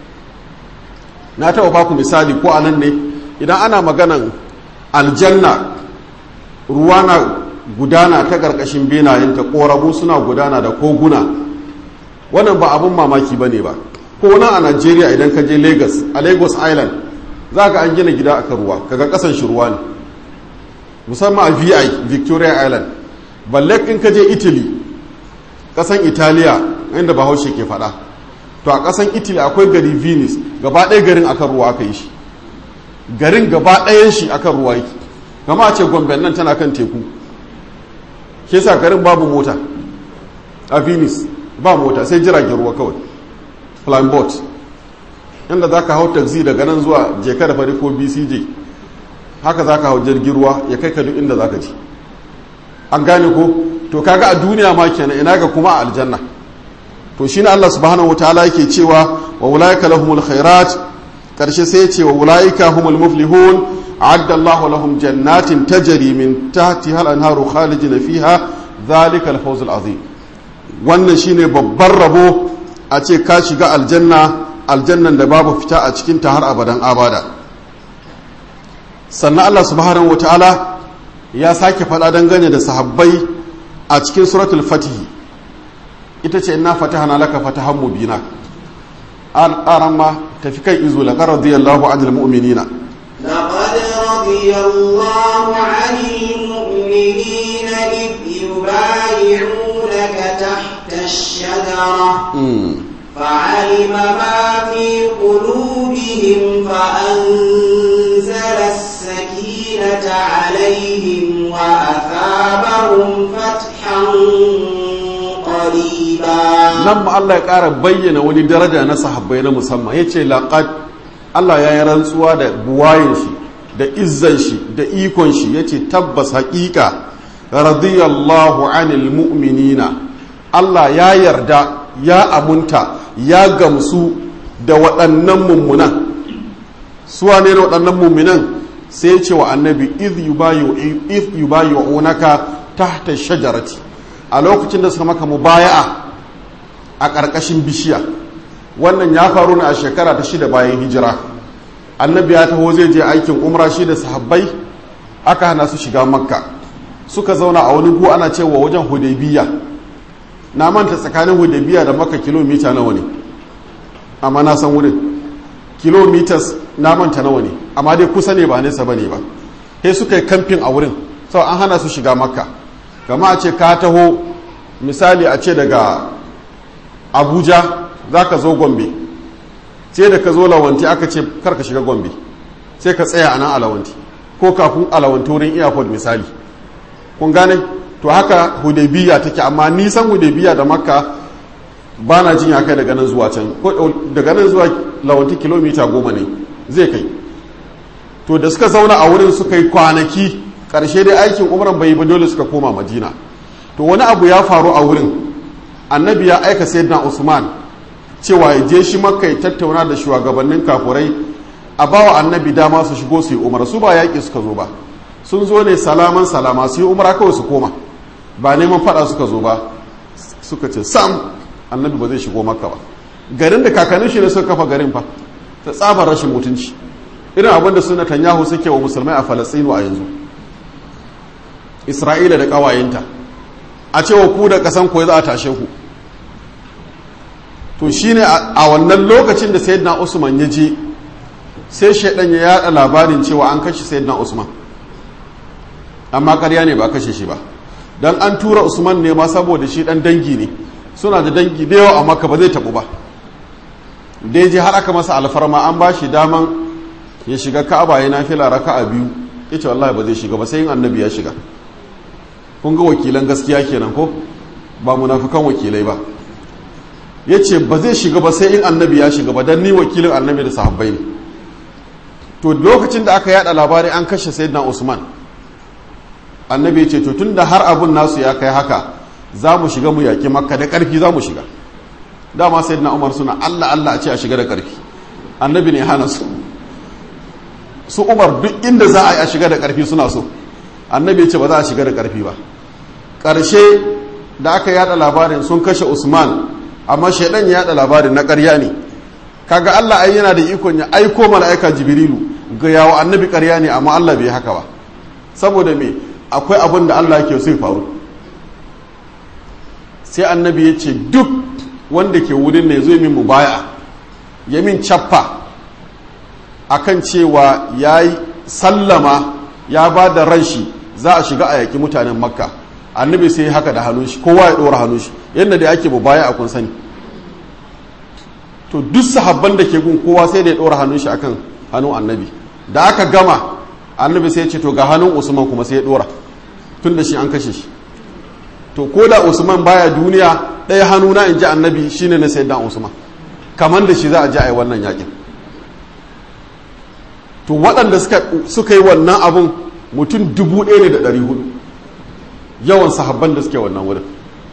na taɓa baku misali ko anan ne idan ana maganan aljanna ruwa na gudana ta ƙarƙashin benayenta ƙoramu suna gudana da koguna wannan ba abin mamaki ba ne ba ko nan a Najeriya idan ka je Lagos a Lagos Island za ka an gina gida akan ruwa kaga ƙasan shi ruwa ne musamman a Victoria Island balle in ka je Italy ƙasan Italiya inda Bahaushe ke faɗa to a ƙasan Italy akwai gari Venice gaba ɗaya garin akan ruwa aka yi shi garin gaba ɗayan shi akan ruwa yake kama a ce Gombe nan tana kan teku ke sa garin babu mota a Venice ba mota sai jiragen ruwa kawai flying boat inda za ka hau taxi daga nan zuwa jeka da fari ko BCJ haka za ka hau jirgin ruwa ya kai ka duk inda za ka ci an gane ko to kaga a duniya ma kenan ina ga kuma a aljanna to shine Allah subhanahu wataala yake cewa wa ulaika lahumul khairat karshe sai ya ce wa ulaika humul muflihun a'adda Allahu lahum jannatin tajri min tahtiha al-anharu khalidina fiha dhalika al-fawz al-azim wannan shine babban rabo a ce ka shiga aljannan da babu fita a cikin ta har abadan abada sannan Allah subhanahu wataala ya sake faɗa dangane da sahabbai a cikin suratul fatih ita ce inna fatahna laka fatahan mubina al-arama tafi kai izu laqad radiyallahu 'anil mu'minina لقد رضي الله عن المؤمنين إذ يبايعونك تحت الشجرة فعلم ما في قلوبهم فأنزل السكينة عليهم وأثابهم فتحا قريبا نعم الله يقار بيّن ولي درجة نصحبين مسمى يتشي لقد Allah ya yi rantsuwa da buwayen shi da izzan shi da ikon shi ya ce tabbas haƙiƙa radiyallahu anil mu'minina Allah ya yarda ya amunta ya gamsu da waɗannan mummunan suwa ne da waɗannan mummunan sai ce wa annabi iz yubayi'unaka tahta shajarati a lokacin da suka maka mubaya'a a ƙarƙashin bishiya wannan ya faru ne a shekara ta 6 bayan hijira annabi ya taho zai je aikin umra shi da sahabbai aka hana su shiga makka suka zauna a wani gu ana cewa wajen hudaybiya na manta tsakanin hudaybiya da makka kilomita nawa ne amma na san wurin kilometers na manta nawa ne amma dai kusa ne ba nesa bane ba sai suka yi kamfin a wurin sau an hana su shiga makka kama a ce ka taho misali a ce daga abuja za ka zo gombe sai da ka zo lawanti aka ce karka shiga gombe sai ka tsaya a nan alawanti ko kafin alawanti wurin airport misali kun gane to haka hudaybiya take amma nisan hudaybiya da makka ba na jin ya kai daga nan zuwa can ko daga nan zuwa lawanti kilomita 10 ne zai kai to da suka zauna a wurin suka yi kwanaki karshe dai aikin umran bai ba dole suka koma madina to wani abu ya faru a wurin annabi ya aika sayyidina usman cewa ya je shi makka ya tattauna da shugabannin kafurai a bawa annabi dama su shigo su yi umara su ba yaƙi suka zo ba sun zo ne salaman salama su yi umara kawai su koma ba neman fada suka zo ba, suka ce sam annabi ba zai shigo makka ba. Garin da kakannin shi ne suka kafa garin fa, ta tsabar rashin mutunci irin abinda su Netanyahu suke wa musulmai a Falasɗinu a yanzu, Isra'ila da ƙawayenta, a cewa ku da ƙasan ku za a tashe ku. To shine a wannan lokacin da Sayyidina Usman ya je, sai shaidan ya yada labarin cewa an kashe Sayyidina Usman, amma ƙarya ne ba kashe shi ba, dan an tura Usman ne ma saboda shi dan dangi ne, suna da dangi da yawa amma ka ba zai tabu ba. Da ya je har aka masa alfarma an ba shi daman ya shiga Ka'aba ya nafila raka'a 2, yace wallahi ba zai shiga ba sai yin annabi ya shiga. Kun ga wakilan gaskiya kenan ko ba munafikan wakilai ba. Yace ba zai shiga ba sai in annabi ya shiga ba, dan ni wakilin annabi da sahabbai ne. To lokacin da aka yada labari an kashe Sayyidina Usman, annabi ya ce to tunda har abun nasu ya kai haka, za mu shiga mu yaki Makka da ƙarfi, za mu shiga. Dama Sayyidina Umar suna Allah Allah a ce a shiga da ƙarfi, annabi ne hana su. Su Umar duk inda za a yi a shiga da ƙarfi suna so, annabi ya ce ba za a shiga da ƙarfi ba. Ƙarshe da aka yada labarin sun kashe Usman, amma shaidan ya yada labarin na ƙarya ne. Kaga Allah ai yana da ikon ya aiko mala'ika Jibrilu ga yawo annabi ƙarya ne, amma Allah bai haka ba. Saboda me? Akwai abin da Allah yake so ya faru. Sai annabi ya ce duk wanda ke wurin ne zai min mubaya, ya min cappa akan cewa yayi sallama, ya ba da ran shi za a shiga a yaki mutanen Makka. Annabi sai haka da hannun shi, kowa ya dora hannun shi yadda da ake mubaya a kun sani. To duk sahabban da ke gun kowa sai da ya dora hannun shi akan hannun annabi. Da aka gama annabi sai ya ce to ga hannun Usman kuma sai ya dora, tun da shi an kashe shi. To ko da Usman baya duniya, ɗaya hannuna in ji annabi shine na Sayyidina Usman, kamar da shi za a ji a yi wannan yakin. To waɗanda suka yi wannan abun mutum 1,400 yawan sahabban da suke wannan wurin.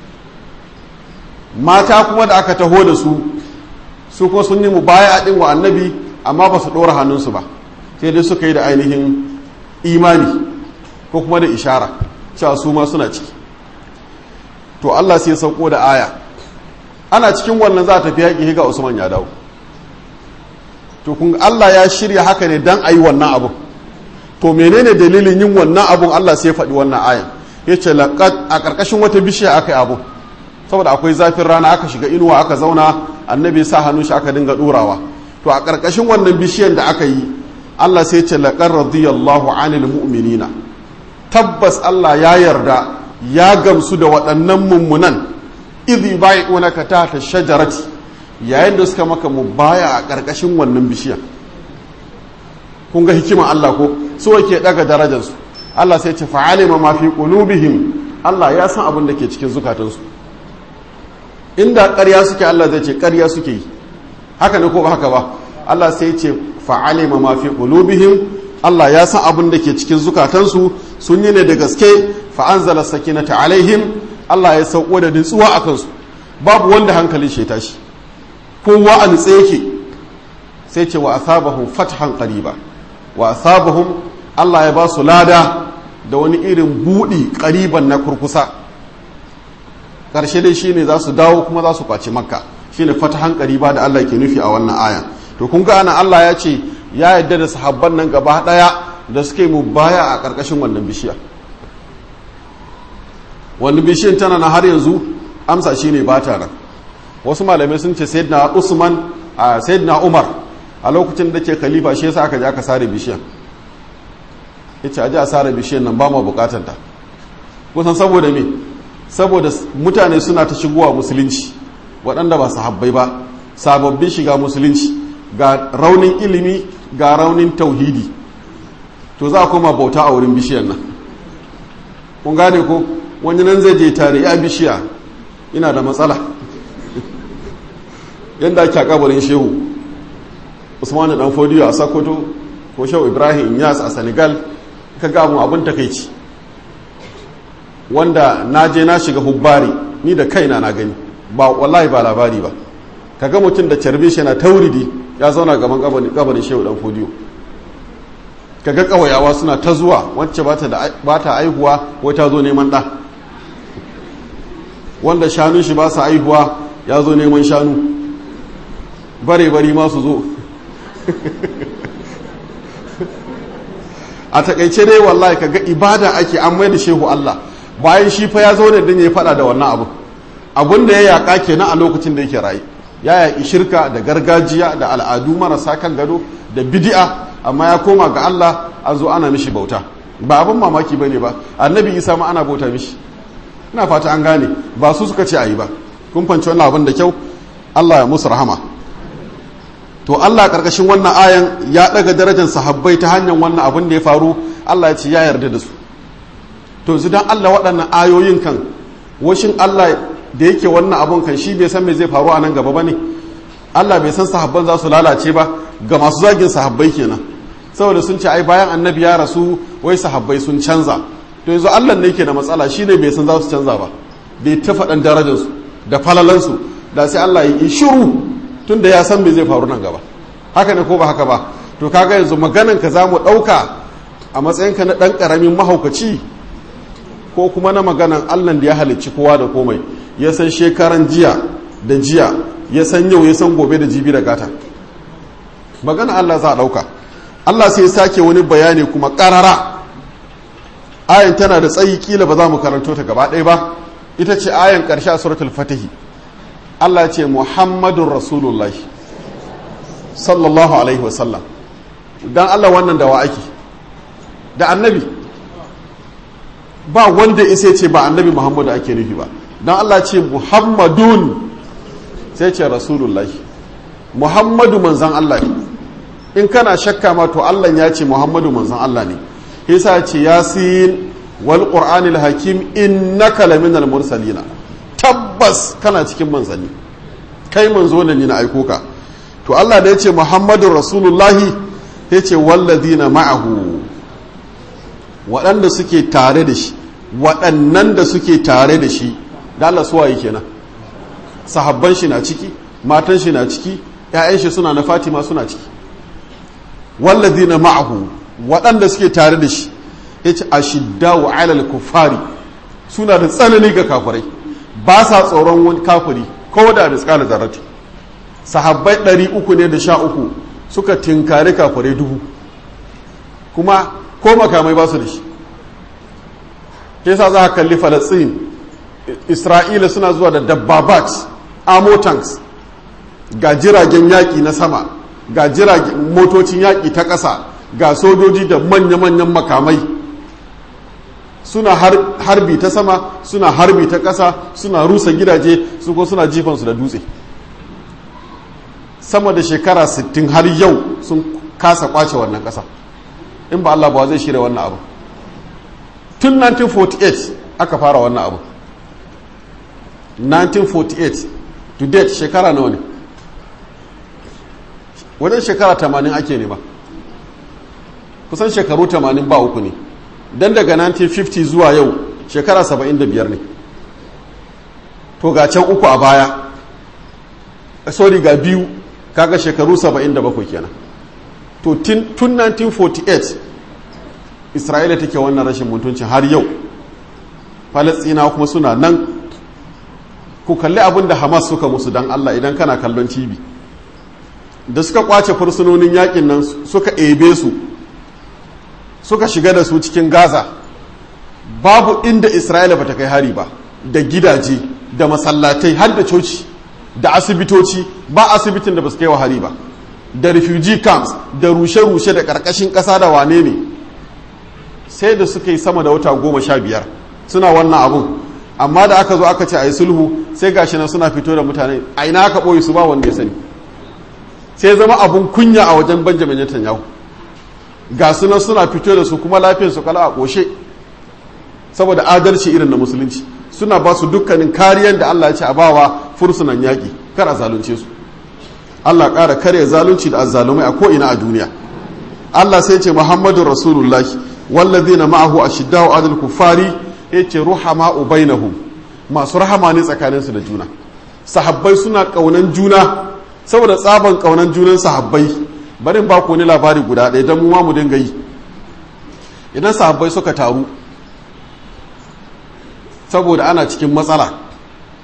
Mata kuma da aka taho da su kuma sun yi mubaya din wa annabi, amma ba su ɗora hannunsu ba, sai dai suka yi da ainihin imani ko kuma da ishara cewa su ma suna ciki. To Allah sai sauko da aya, ana cikin wannan za a tafi yaƙi ga Usman ya dawo. To kun Allah ya shirya haka ne dan ayi wannan abun. To menene dalilin yin wannan abun? Allah sai ya faɗi wannan ayan, yace laqad, a ƙarƙashin wata bishiya aka yi abun, saboda akwai zafin rana aka shiga inuwa aka zauna, annabi sa hannun shi aka dinga ɗorawa. To a ƙarƙashin wannan bishiyar da aka yi, Allah sai ce laqad radiyallahu anil mu'minina, tabbas Allah ya yarda ya gamsu da waɗannan mummunan, idh bai'unaka tahta shajarati, yayin da suka maka mubaya a ƙarƙashin wannan bishiyar. Kun ga hikiman Allah ko? So yake daga darajarsu. Allah sai ce fa'alima ma fi qulubihim, Allah ya san abin da ke cikin zukatansu. Inda ƙarya suke, Allah zai ce ƙarya suke yi. Haka ne ko ba haka ba? Allah sai ce fa'alima ma fi qulubihim, Allah ya san abin da ke cikin zukatansu, sun yi ne da gaske. Fa'anzala sakinata alaihim, Allah ya sauko da nutsuwa a kansu, babu wanda hankalin shi ya tashi, kowa a nutse yake. Sai ce wa asabahum fathan qariba, wa asabahum, Allah ya ba su lada da wani irin buɗi ƙariban na kurkusa. Ƙarshe dai shine za su dawo kuma za su kwaci Makka, shine fatahan qariba da Allah ke nufi a wannan aya. To kun ga ana Allah ya ce ya yarda da sahabban nan gaba ɗaya da suke mu baya a ƙarƙashin wannan bishiya. Wannan bishiyan tana na har yanzu, amsa shine ba ta nan. Wasu malamai sun ce Sayyidina Usman a Sayyidina Umar a lokacin da ke khalifa shi yasa aka je aka sare bishiyan. Yace aje a sare bishiyan nan ba mu bukatar ta. Kusan saboda me? Saboda mutane suna ta shigowa musulunci, waɗanda ba sahabbai ba, sababbin shiga musulunci, ga raunin ilimi ga raunin tauhidi. To za a koma bauta a wurin bishiyan nan. Kun gane ko? Wani nan zai je tare, ya bishiya ina da matsala. Yadda ake a kabarin shehu Usmanu dan Fodiyo a Sokoto, ko shehu Ibrahim Inyas a Senegal, ka ga mu abin takeici, wanda na je na shiga hubbari ni da kaina na gani, ba wallahi ba labari ba. Kaga mutum da carbe shi na tauridi ya zauna gaban kabarin shehu dan Fodiyo. Kaga kawayawa suna ta zuwa, wacce ba ta aihuwa ko ta zo neman ɗa. wanda shanun shi ba su aihuwa ya zo neman shanu, bare-bari ma su zo. A takaice dai wallahi kaga ibada ake an mai da shehu Allah, bayan shi fa ya zo ne don ya faɗa da wannan abu. Abun da ya yaƙa kenan a lokacin da yake rayu, ya yaƙi shirka da gargajiya da al'adu marasa kan gado da bidi'a, amma ya koma ga Allah an zo ana mishi bauta. Ba abin mamaki bane ba, annabi Isa ma ana bauta mishi. Ina fata an gane, ba su suka ce ayi ba. Kun fanci wannan abin da kyau, Allah ya musu rahama. To Allah karkashin wannan ayan ya daga darajar sahabbai ta hanyar wannan abin da ya faru, Allah ya ce ya yarda da su. To yanzu dan Allah waɗannan ayoyin kan, washin Allah da yake wannan abun kan shi bai san me zai faru a nan gaba bane. Allah bai san sahabban za su lalace ba, ga masu zagin sahabbai kenan. Saboda sun ce ai bayan annabi ya rasu wai sahabbai sun canza. To yanzu Allah ne yake da matsala, shine bai san za su canza ba. Bai ta faɗan darajarsu da falalansu, da sai Allah ya yi shiru tun da ya san me zai faru nan gaba. Haka ne ko ba haka ba? To kaga yanzu maganan ka za mu ɗauka a matsayinka na ɗan ƙaramin mahaukaci, ko kuma na maganan Allah da ya halicci kowa da komai, ya san shekaran jiya da jiya, ya san yau, ya san gobe da jibi da gata. Magana Allah za a ɗauka. Allah sai ya sake wani bayani kuma ƙarara. Ayan tana da tsayi, kila ba za mu karanto ta gaba ɗaya ba. Ita ce ayan ƙarshe a suratul Fatihi. Allah ce Muhammadun Rasulullah sallallahu alaihi wasallam. Dan Allah wannan da wa ake? Da annabi. Ba wanda isa ce ba annabi Muhammadu ake nufi ba. Dan Allah ce Muhammadun sai ce Rasulullah. Muhammadu manzan Allah ne. In kana shakka ma to Allah ya ce Muhammadu manzan Allah ne. Yasa ce Yasin wal Qur'anil Hakim innaka laminal mursalina. Tabbas kana cikin manzanni, kai manzo ne na aiko ka. To Allah da ya ce Muhammadun Rasulullahi ya ce walladina ma'ahu, waɗanda suke tare da shi, waɗannan da suke tare da shi, da Allah suwaye kenan. Sahabban shi na ciki, matan shi na ciki, ‘ya'yan shi suna na Fatima suna ciki. Walladina ma'ahu, waɗanda suke tare da shi, ya ce ashiddawu alal kufari, suna da tsanani ga kafirai. Ba sa tsoron wani kafiri ko da tsakanin zarrati. Sahabbai 313 suka tinkari kafirai 1000, kuma ko makamai ba su da shi. Ke sa za ka kalli Falastin, Isra'ila suna zuwa da dabbabat, ammo tanks, ga jiragen yaƙi na sama, ga jiragen motocin yaƙi ta ƙasa, ga sojoji da manya-manyan makamai. Suna harbi ta sama, suna harbi ta ƙasa, suna rusa gidaje, su ko suna jifansu da dutse. Sama da shekara 60 har yau sun kasa kwace wannan ƙasa. In ba Allah ba zai shirya wannan abu. Tun 1948 aka fara wannan abu. 1948 to date shekara nawa ne? Wajen shekara 80 ake nema. Kusan shekaru 80 ba uku ne. Dan daga 1950 zuwa yau shekara 75 ne. To ga can uku a baya, sorry ga biyu, kaga shekaru 77 kenan. To tun 1948 Isra'ila take wannan rashin mutuncin har yau. Falastina kuma suna nan. Ku kalli abin da Hamas suka musu dan Allah idan kana kallon TV. Da suka kwace fursunonin yakin nan suka ebe su, suka shiga da su cikin Gaza, babu inda Isra'ila bata kai hari ba, da gidaje, da masallatai, har da coci, da asibitoci, ba asibitin da ba su kai wa hari ba, da refugee camps, da rushe-rushe da ƙarƙashin ƙasa da wane ne. Sai da suka yi sama da wata 15 suna wannan abun. Amma da aka zo aka ce a yi sulhu, sai gashi nan suna fito da mutane, a ina aka ɓoye su ba wanda ya sani. Sai zama abun kunya a wajen Benjamin Netanyahu. Ga sunan suna fito da su kuma lafiyar su kala a ƙoshe, saboda adalci irin na musulunci. Suna ba su dukkanin kariyar da Allah ya ce a bawa fursunan yaƙi, kar a zalunce su. Allah ƙara karya zalunci da azzalumai a ko'ina a duniya. Allah sai ce Muhammadu Rasulullahi wallazina ma'ahu ashiddau adal kuffari, yace ruhama'u bainahum, masu rahama ne tsakaninsu da juna. Sahabbai suna ƙaunan juna, saboda tsaban ƙaunan junan sahabbai. Barin ba ku wani labari guda ɗaya don mu ma mu dinga yi. Idan sahabbai suka taru saboda ana cikin matsala,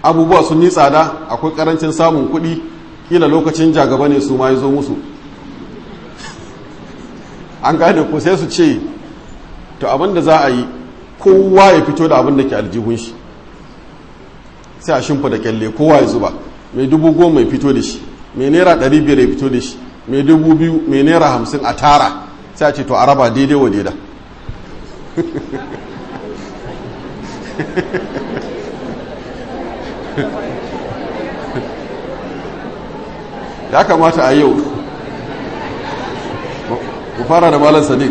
abubuwa sun yi tsada, akwai karancin samun kuɗi, kila lokacin jagaba ne su ma ya zo musu, an gane ko sai su ce to abin da za a yi kowa ya fito da abin da ke aljihun shi, sai a shimfa da kyalle kowa ya zuba, mai 10,000 mai fito da shi, mai naira 500 ya fito da shi, mai 2,000 mai naira 50 a tara, sai a ce to a raba daidai wa daida. Ya kamata a yau ku fara da malam sadiq.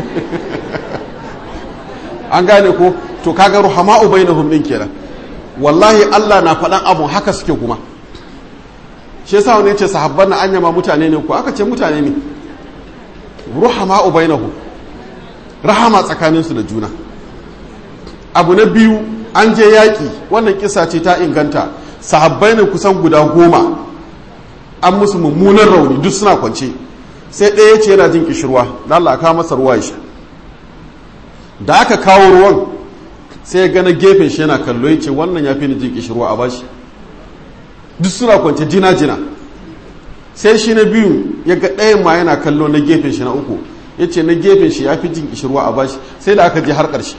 An gane ko to kaga ruhama'u bainahum din kenan, wallahi Allah na faɗan abun haka suke kuma. Shi yasa wani ce sahabban na anyama mutane ne ko aka ce mutane ne. Ruhama'u bainahum, rahama tsakaninsu da juna. Abu na biyu, an je yaƙi, wannan kisa ce ta inganta, sahabbai ne kusan guda 10 an musu mummunan rauni duk suna kwance, sai ɗaya ce yana jin kishirwa, da Allah aka masa ruwa ya sha. Da aka kawo ruwan sai ya gana gefen shi yana kallo, ya ce wannan ya fi ni jin kishirwa a bashi. Duk suna kwance jina-jina, sai shi na biyu ya ga ɗayan ma yana kallo na gefen shi na uku, ya ce na gefen shi ya fi jin kishirwa a bashi, sai da aka je har ƙarshe.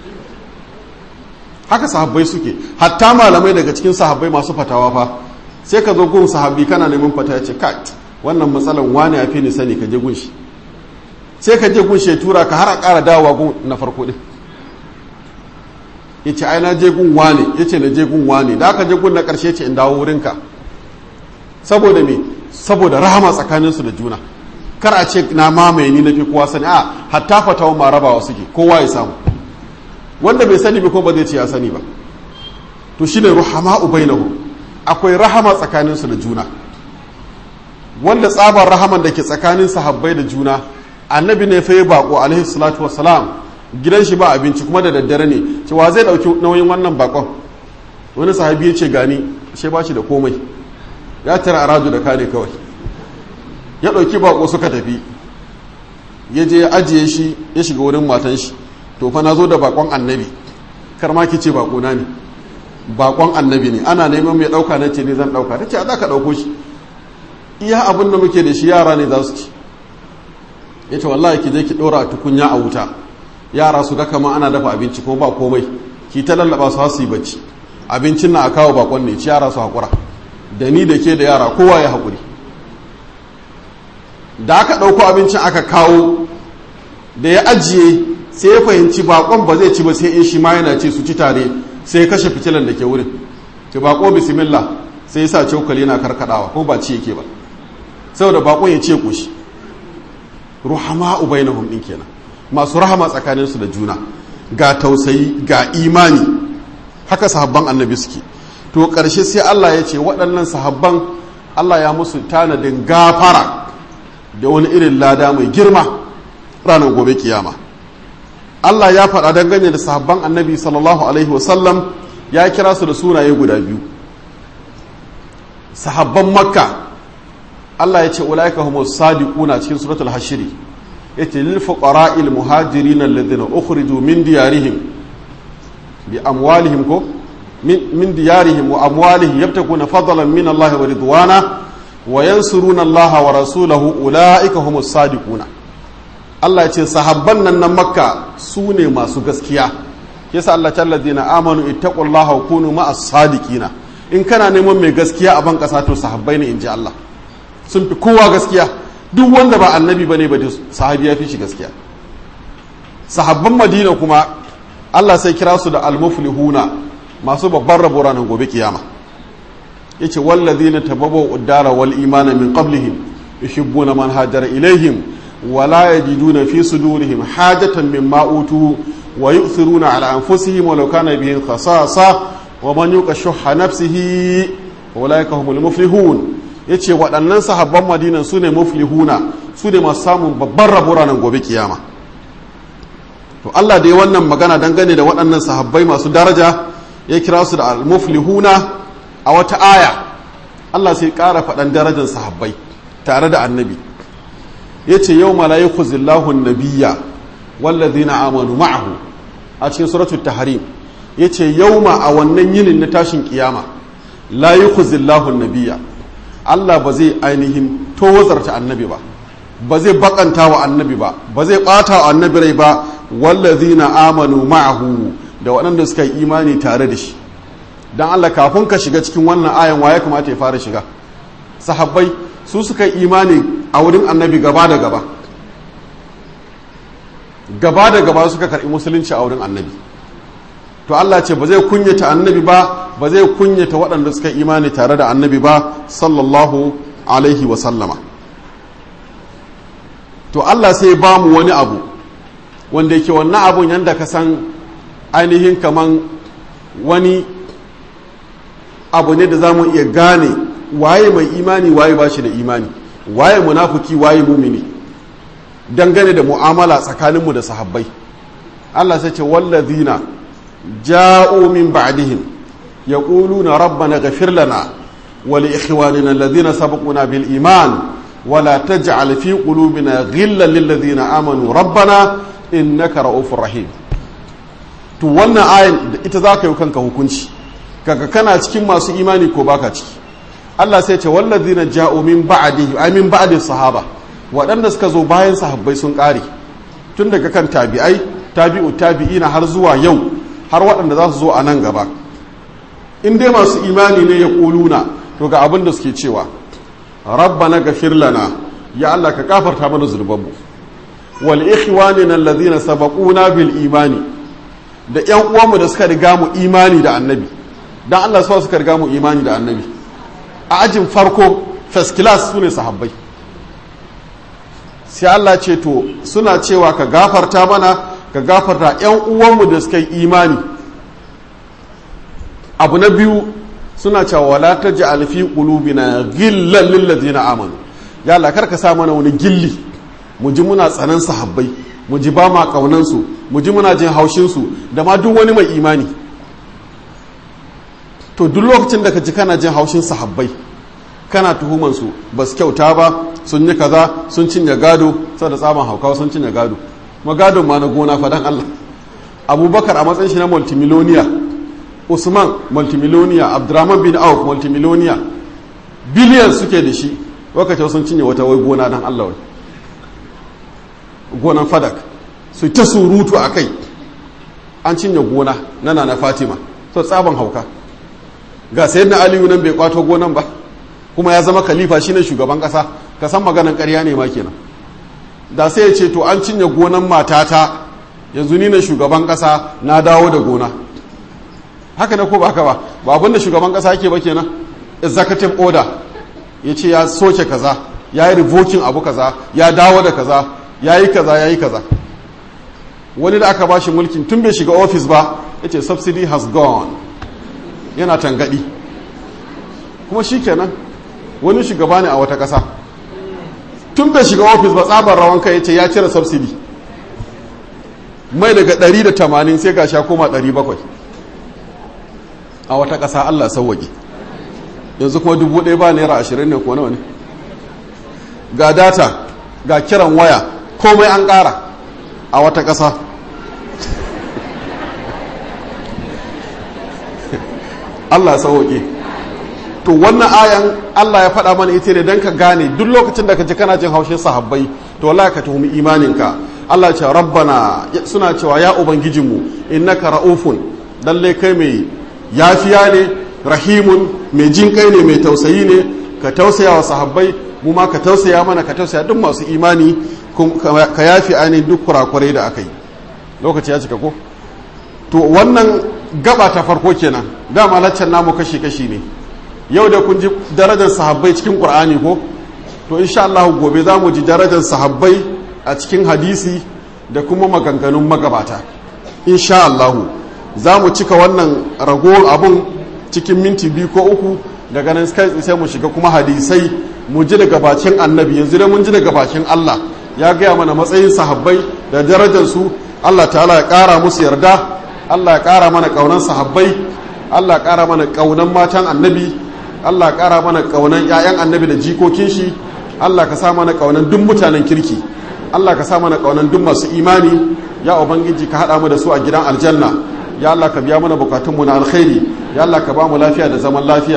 Haka sahabbai suke, hatta malamai daga cikin sahabbai masu fatawa fa, sai ka zo gun sahabbi kana neman fata, ya ce kai wannan matsalan wani ya fi ni sani, ka je gun shi, sai ka je gun shi ya tura ka har a ƙara dawowa gun na farko ɗin. Ya ce ai na je gun wani, ya ce na je gun wani, da aka je gun na ƙarshe ce in dawo wurinka. Saboda me? Saboda rahama tsakaninsu da juna, kar a ce na mamaye ni na fi kowa sani, a hatta fatawa ma rabawa suke, kowa ya samu, wanda bai sani ba ko ba zai ce ya sani ba. To shine ruhama'u bainahum, akwai rahama tsakaninsu da juna, wanda tsabar rahaman da ke tsakanin sahabbai da juna. Annabi ne fa ya bako alaihi salatu wassalam, gidan shi ba abinci kuma da daddare ne, cewa zai dauki nauyin wannan bakon. Wani sahabi ya ce gani, shi ba shi da komai, ya tara aradu da kare kawai, ya dauki bako suka tafi, ya je ya ajiye shi, ya shiga wurin matan shi, to fa na zo da bakon annabi, kar ma ki ce bakona ne, bakon annabi ne, ana neman mai dauka, na ce ne zan dauka, ta ce a za ka dauko shi, iya abin da muke da shi yara ne za su ci. Ya ce wallahi ki je ki dora a tukunya a wuta, yara su ga kama ana dafa abinci kuma ba komai, ki ta lallaba su yi bacci, abincin na a kawo bakon ne ci, yara su haƙura, da ni da ke da yara kowa ya haƙuri. Da aka ɗauko abincin aka kawo, da ya ajiye sai ya fahimci bakon ba zai ci ba sai in shi ma yana ce su ci tare, sai ya kashe fitilan da ke wurin, ce bako bismillah, sai ya sa cokali yana karkadawa ko ba ci yake ba, saboda bakon ya ce kushi. Ruhama'u bainahum din kenan, masu rahama tsakaninsu da juna, ga tausayi ga imani. Haka sahabban annabi suke. To ƙarshe sai Allah ya ce waɗannan sahabban Allah ya musu tanadin gafara da wani irin lada mai girma ranar gobe kiyama. Allah ya faɗa dangane da sahabban annabi sallallahu alaihi wasallam, ya kira su da sunaye guda biyu. Sahabban Makka, Allah ya ce ulaika humus sadiquna cikin suratul hashri, yace lil fuqara'il muhajirin alladhina ukhriju min diyarihim bi amwalihim ko min diyarihim wa amwalihim yabtaguna fadlan min Allah wa ridwana wa yansuruna Allah wa rasulahu ulaika humus sadiquna. Allah ya ce sahabban nan na Makka su ne masu gaskiya, yasa Allah ta alladhina amanu ittaqullaha wa kunu ma'as sadiqina. In kana neman mai gaskiya a ban kasa to sahabbai ne, inji Allah, sun fi kowa gaskiya. Duk wanda ba annabi bane ba sahabi ya fi shi gaskiya. Sahabban Madina kuma Allah sai kira su da almuflihuna, masu babban rabo ranar gobe kiyama. Yace wallazina tabawwa'u ad-dara wal imana min qablihim yuhibbuna man hajara ilaihim wa la yajiduna fi sudurihim hajatan mimma utu wa yu'thiruna ala anfusihim walau kana bihim khasasa wa man yuqa shuhha nafsihi ulaika humul muflihun. Ya ce waɗannan sahabban madinan su ne muflihuna, su ne masu samun babban rabo ranar gobe kiyama. To Allah da ya wannan magana dangane da waɗannan sahabbai masu daraja, ya kira su da al-muflihuna a wata aya. Allah sai ƙara faɗan darajar sahabbai tare da annabi. Ya ce yau ma la yukhzillahu an-nabiyya wallazina amanu ma'ahu a cikin suratul tahrim. Ya ce yau ma a wannan yinin na tashin kiyama, la yukhzillahu an-nabiyya Allah ba zai ainihin tozarta annabi ba zai bakanta wa annabi ba zai bata wa annabi rai ba wallazina amanu ma'ahu da waɗanda suka yi imani tare da shi. dan Allah kafin ka shiga cikin wannan ayan waye kamata ya fara shiga? Sahabbai su suka yi imani a wurin annabi gaba da gaba suka karɓi musulunci a wurin annabi. To Allah ce ba zai kunyata annabi ba zai kunyata waɗanda suka imani tare da annabi ba sallallahu alaihi wa sallama. To Allah sai ba mu wani abu wanda yake wannan abun yanda ka san ainihin kaman wani abu ne da za mu iya gane waye mai imani waye ba shi da imani, waye munafuki waye mumini dangane da mu'amala tsakaninmu da sahabbai. Allah sai ce wallazina ja'u min ba'dihim yaquluna rabbana ighfir lana wa li ikhwanina alladhina sabaquna bil iman wa la taj'al fi qulubina ghillan lil ladzina amanu rabbana innaka ra'ufur rahim. To wannan ayin da ita zaka yi kanka hukunci kaga kana cikin masu imani ko baka ciki. Allah sai ce wallazina ja'u min ba'dihim ay min ba'di sahaba, waɗanda suka zo bayan sahabbai sun ƙare tun daga kan tabi'ai tabi'u tabi'ina har zuwa yau har waɗanda za su zo a nan gaba. In dai masu imani ne ya ƙuluna to ga abin da suke cewa rabbana ghafir lana, ya Allah ka kafarta mana zunubanmu, wal ikhwanina alladhina sabaquna bil imani, da ƴan uwanmu da suka riga mu imani da annabi. Dan Allah suka riga mu imani da annabi a ajin farko first class sune sahabbai. Sai Allah ce to suna cewa ka gafarta mana, ka gafarta ƴan uwanmu da suka yi imani. Abu na biyu suna cewa wala taj'al fi qulubina ghillan lil ladina amanu, ya Allah karka sa mana wani gilli mu ji muna tsanan sahabbai, mu ji ba ma kaunan su, mu ji muna jin haushin su da ma duk wani mai imani. To duk lokacin da ka ji kana jin haushin sahabbai kana tuhuman su ba su kyauta ba, sun yi kaza, sun cinye gado saboda tsaban haukawa sun cinye gado, magadon ma na gona fadan Allah. Abubakar a matsayin shi na multimiloniya, Usman multimiloniya, Abdurrahman bin Auf multimiloniya, biliyan suke da shi, lokacin sun cinye wata wai gona dan Allah wai gonan fadak su ta surutu a kai an cinye gona na Fatima so tsaban hauka. Ga sayyidina Aliyu nan bai kwato gonan ba kuma ya zama khalifa shine shugaban kasa, ka san maganan ƙarya ne ma kenan. Da sai ya ce to an cinye gonan matata yanzu ni ne shugaban kasa na dawo da gona. Haka ne ko ba haka ba? Ba abinda shugaban kasa yake ba kenan. Executive order ya ce ya soke kaza, ya yi revoking abu kaza, ya dawo da kaza, ya yi kaza, ya yi kaza. Wani da aka bashi mulkin tun bai shiga office ba ya ce subsidy has gone, yana tangadi. Kuma shi kenan wani shugaba ne a wata ƙasa tun bai shiga ofis ba tsabar rawan kai yace ya cire subsidy, mai daga 180 sai ga sha koma 700 a wata ƙasa. Allah sauwaƙe. Yanzu kuma 1000 ba naira 20 ne ko nawa ne? Ga data, ga kiran waya, komai an ƙara a wata ƙasa. Allah sauwaƙe. To wannan ayan Allah ya faɗa mana ita ne don ka gane duk lokacin da ka ji kana jin haushin sahabbai to wallahi ka tuhumi imaninka. Allah ya ce rabbana, suna cewa ya ubangijinmu innaka ra'ufun, lalle kai mai yafiya ne, rahimun mai jin kai ne, mai tausayi ne, ka tausaya wa sahabbai, mu ma ka tausaya mana, ka tausaya duk masu imani, ka yafi ainihin duk kurakurai da aka yi. Lokaci ya cika ko? To wannan gaba ta farko kenan, dama laccan namu kashi-kashi ne. Yau da kun ji darajar sahabbai cikin Qur'ani ko, to insha Allah gobe za mu ji darajar sahabbai a cikin hadisi da kuma maganganun magabata. Insha Allah za mu cika wannan ragowar abun cikin minti 2 ko 3, daga nan sai mu shiga kuma hadisai mu ji daga bakin annabi. Yanzu da mun ji daga bakin Allah ya gaya mana matsayin sahabbai da darajar su. Allah ta'ala ya ƙara musu yarda, Allah ya ƙara mana ƙaunan sahabbai, Allah ya ƙara mana ƙaunan matan annabi, Allah ya ƙara mana ƙaunan 'ya'yan annabi da jikokin shi, Allah ka sa mana ƙaunan duk mutanen kirki, Allah ka sa mana ƙaunan duk masu imani. Ya ubangiji ka haɗa mu da su a gidan aljanna. Ya Allah ka biya mana bukatunmu na alkhairi, ya Allah ka ba mu lafiya da zaman lafiya,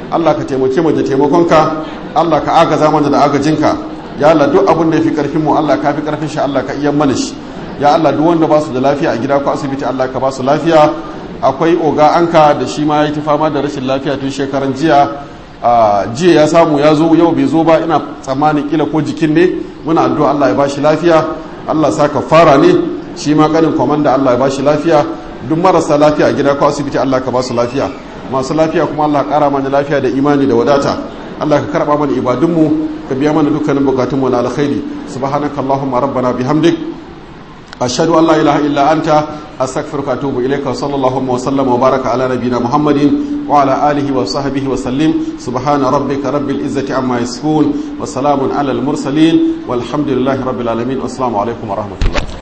Allah ka taimake mu da taimakonka, Allah ka agaza mana da agajinka. Ya Allah duk abin da yafi karfin mu Allah ka fi karfin shi, Allah ka iya mana shi. Ya Allah duk wanda ba su da lafiya a gida ko asibiti Allah ka ba su lafiya. Akwai oga anka da shi ma ya yi fama da rashin lafiya tun shekaran jiya. Jiya ya samu ya zo, yau bai zo ba, ina tsammanin kila ko jikin ne. Muna addu'a Allah ya ba shi lafiya, Allah sa ka fara ne. Shi ma kanin komanda Allah ya ba shi lafiya. Duk marasa lafiya a gida ko asibiti Allah ka ba su lafiya. Masu lafiya kuma Allah ƙara mana lafiya da imani da wadata. Allah ka karɓa mana ibadunmu, ka biya mana dukkanin bukatunmu na alkhairi. Subhanaka Allahumma rabbana bihamdik ashhadu an la ilaha illa anta astaghfiruka wa atubu ilayka. Sallallahu wa sallama wa baraka ala nabiyyina Muhammadin wa ala alihi wa sahbihi wa sallim. Subhana rabbika rabbil izzati amma yasifun wa salamun ala al mursalin walhamdulillahi rabbil alamin. Assalamu alaikum wa rahmatullah.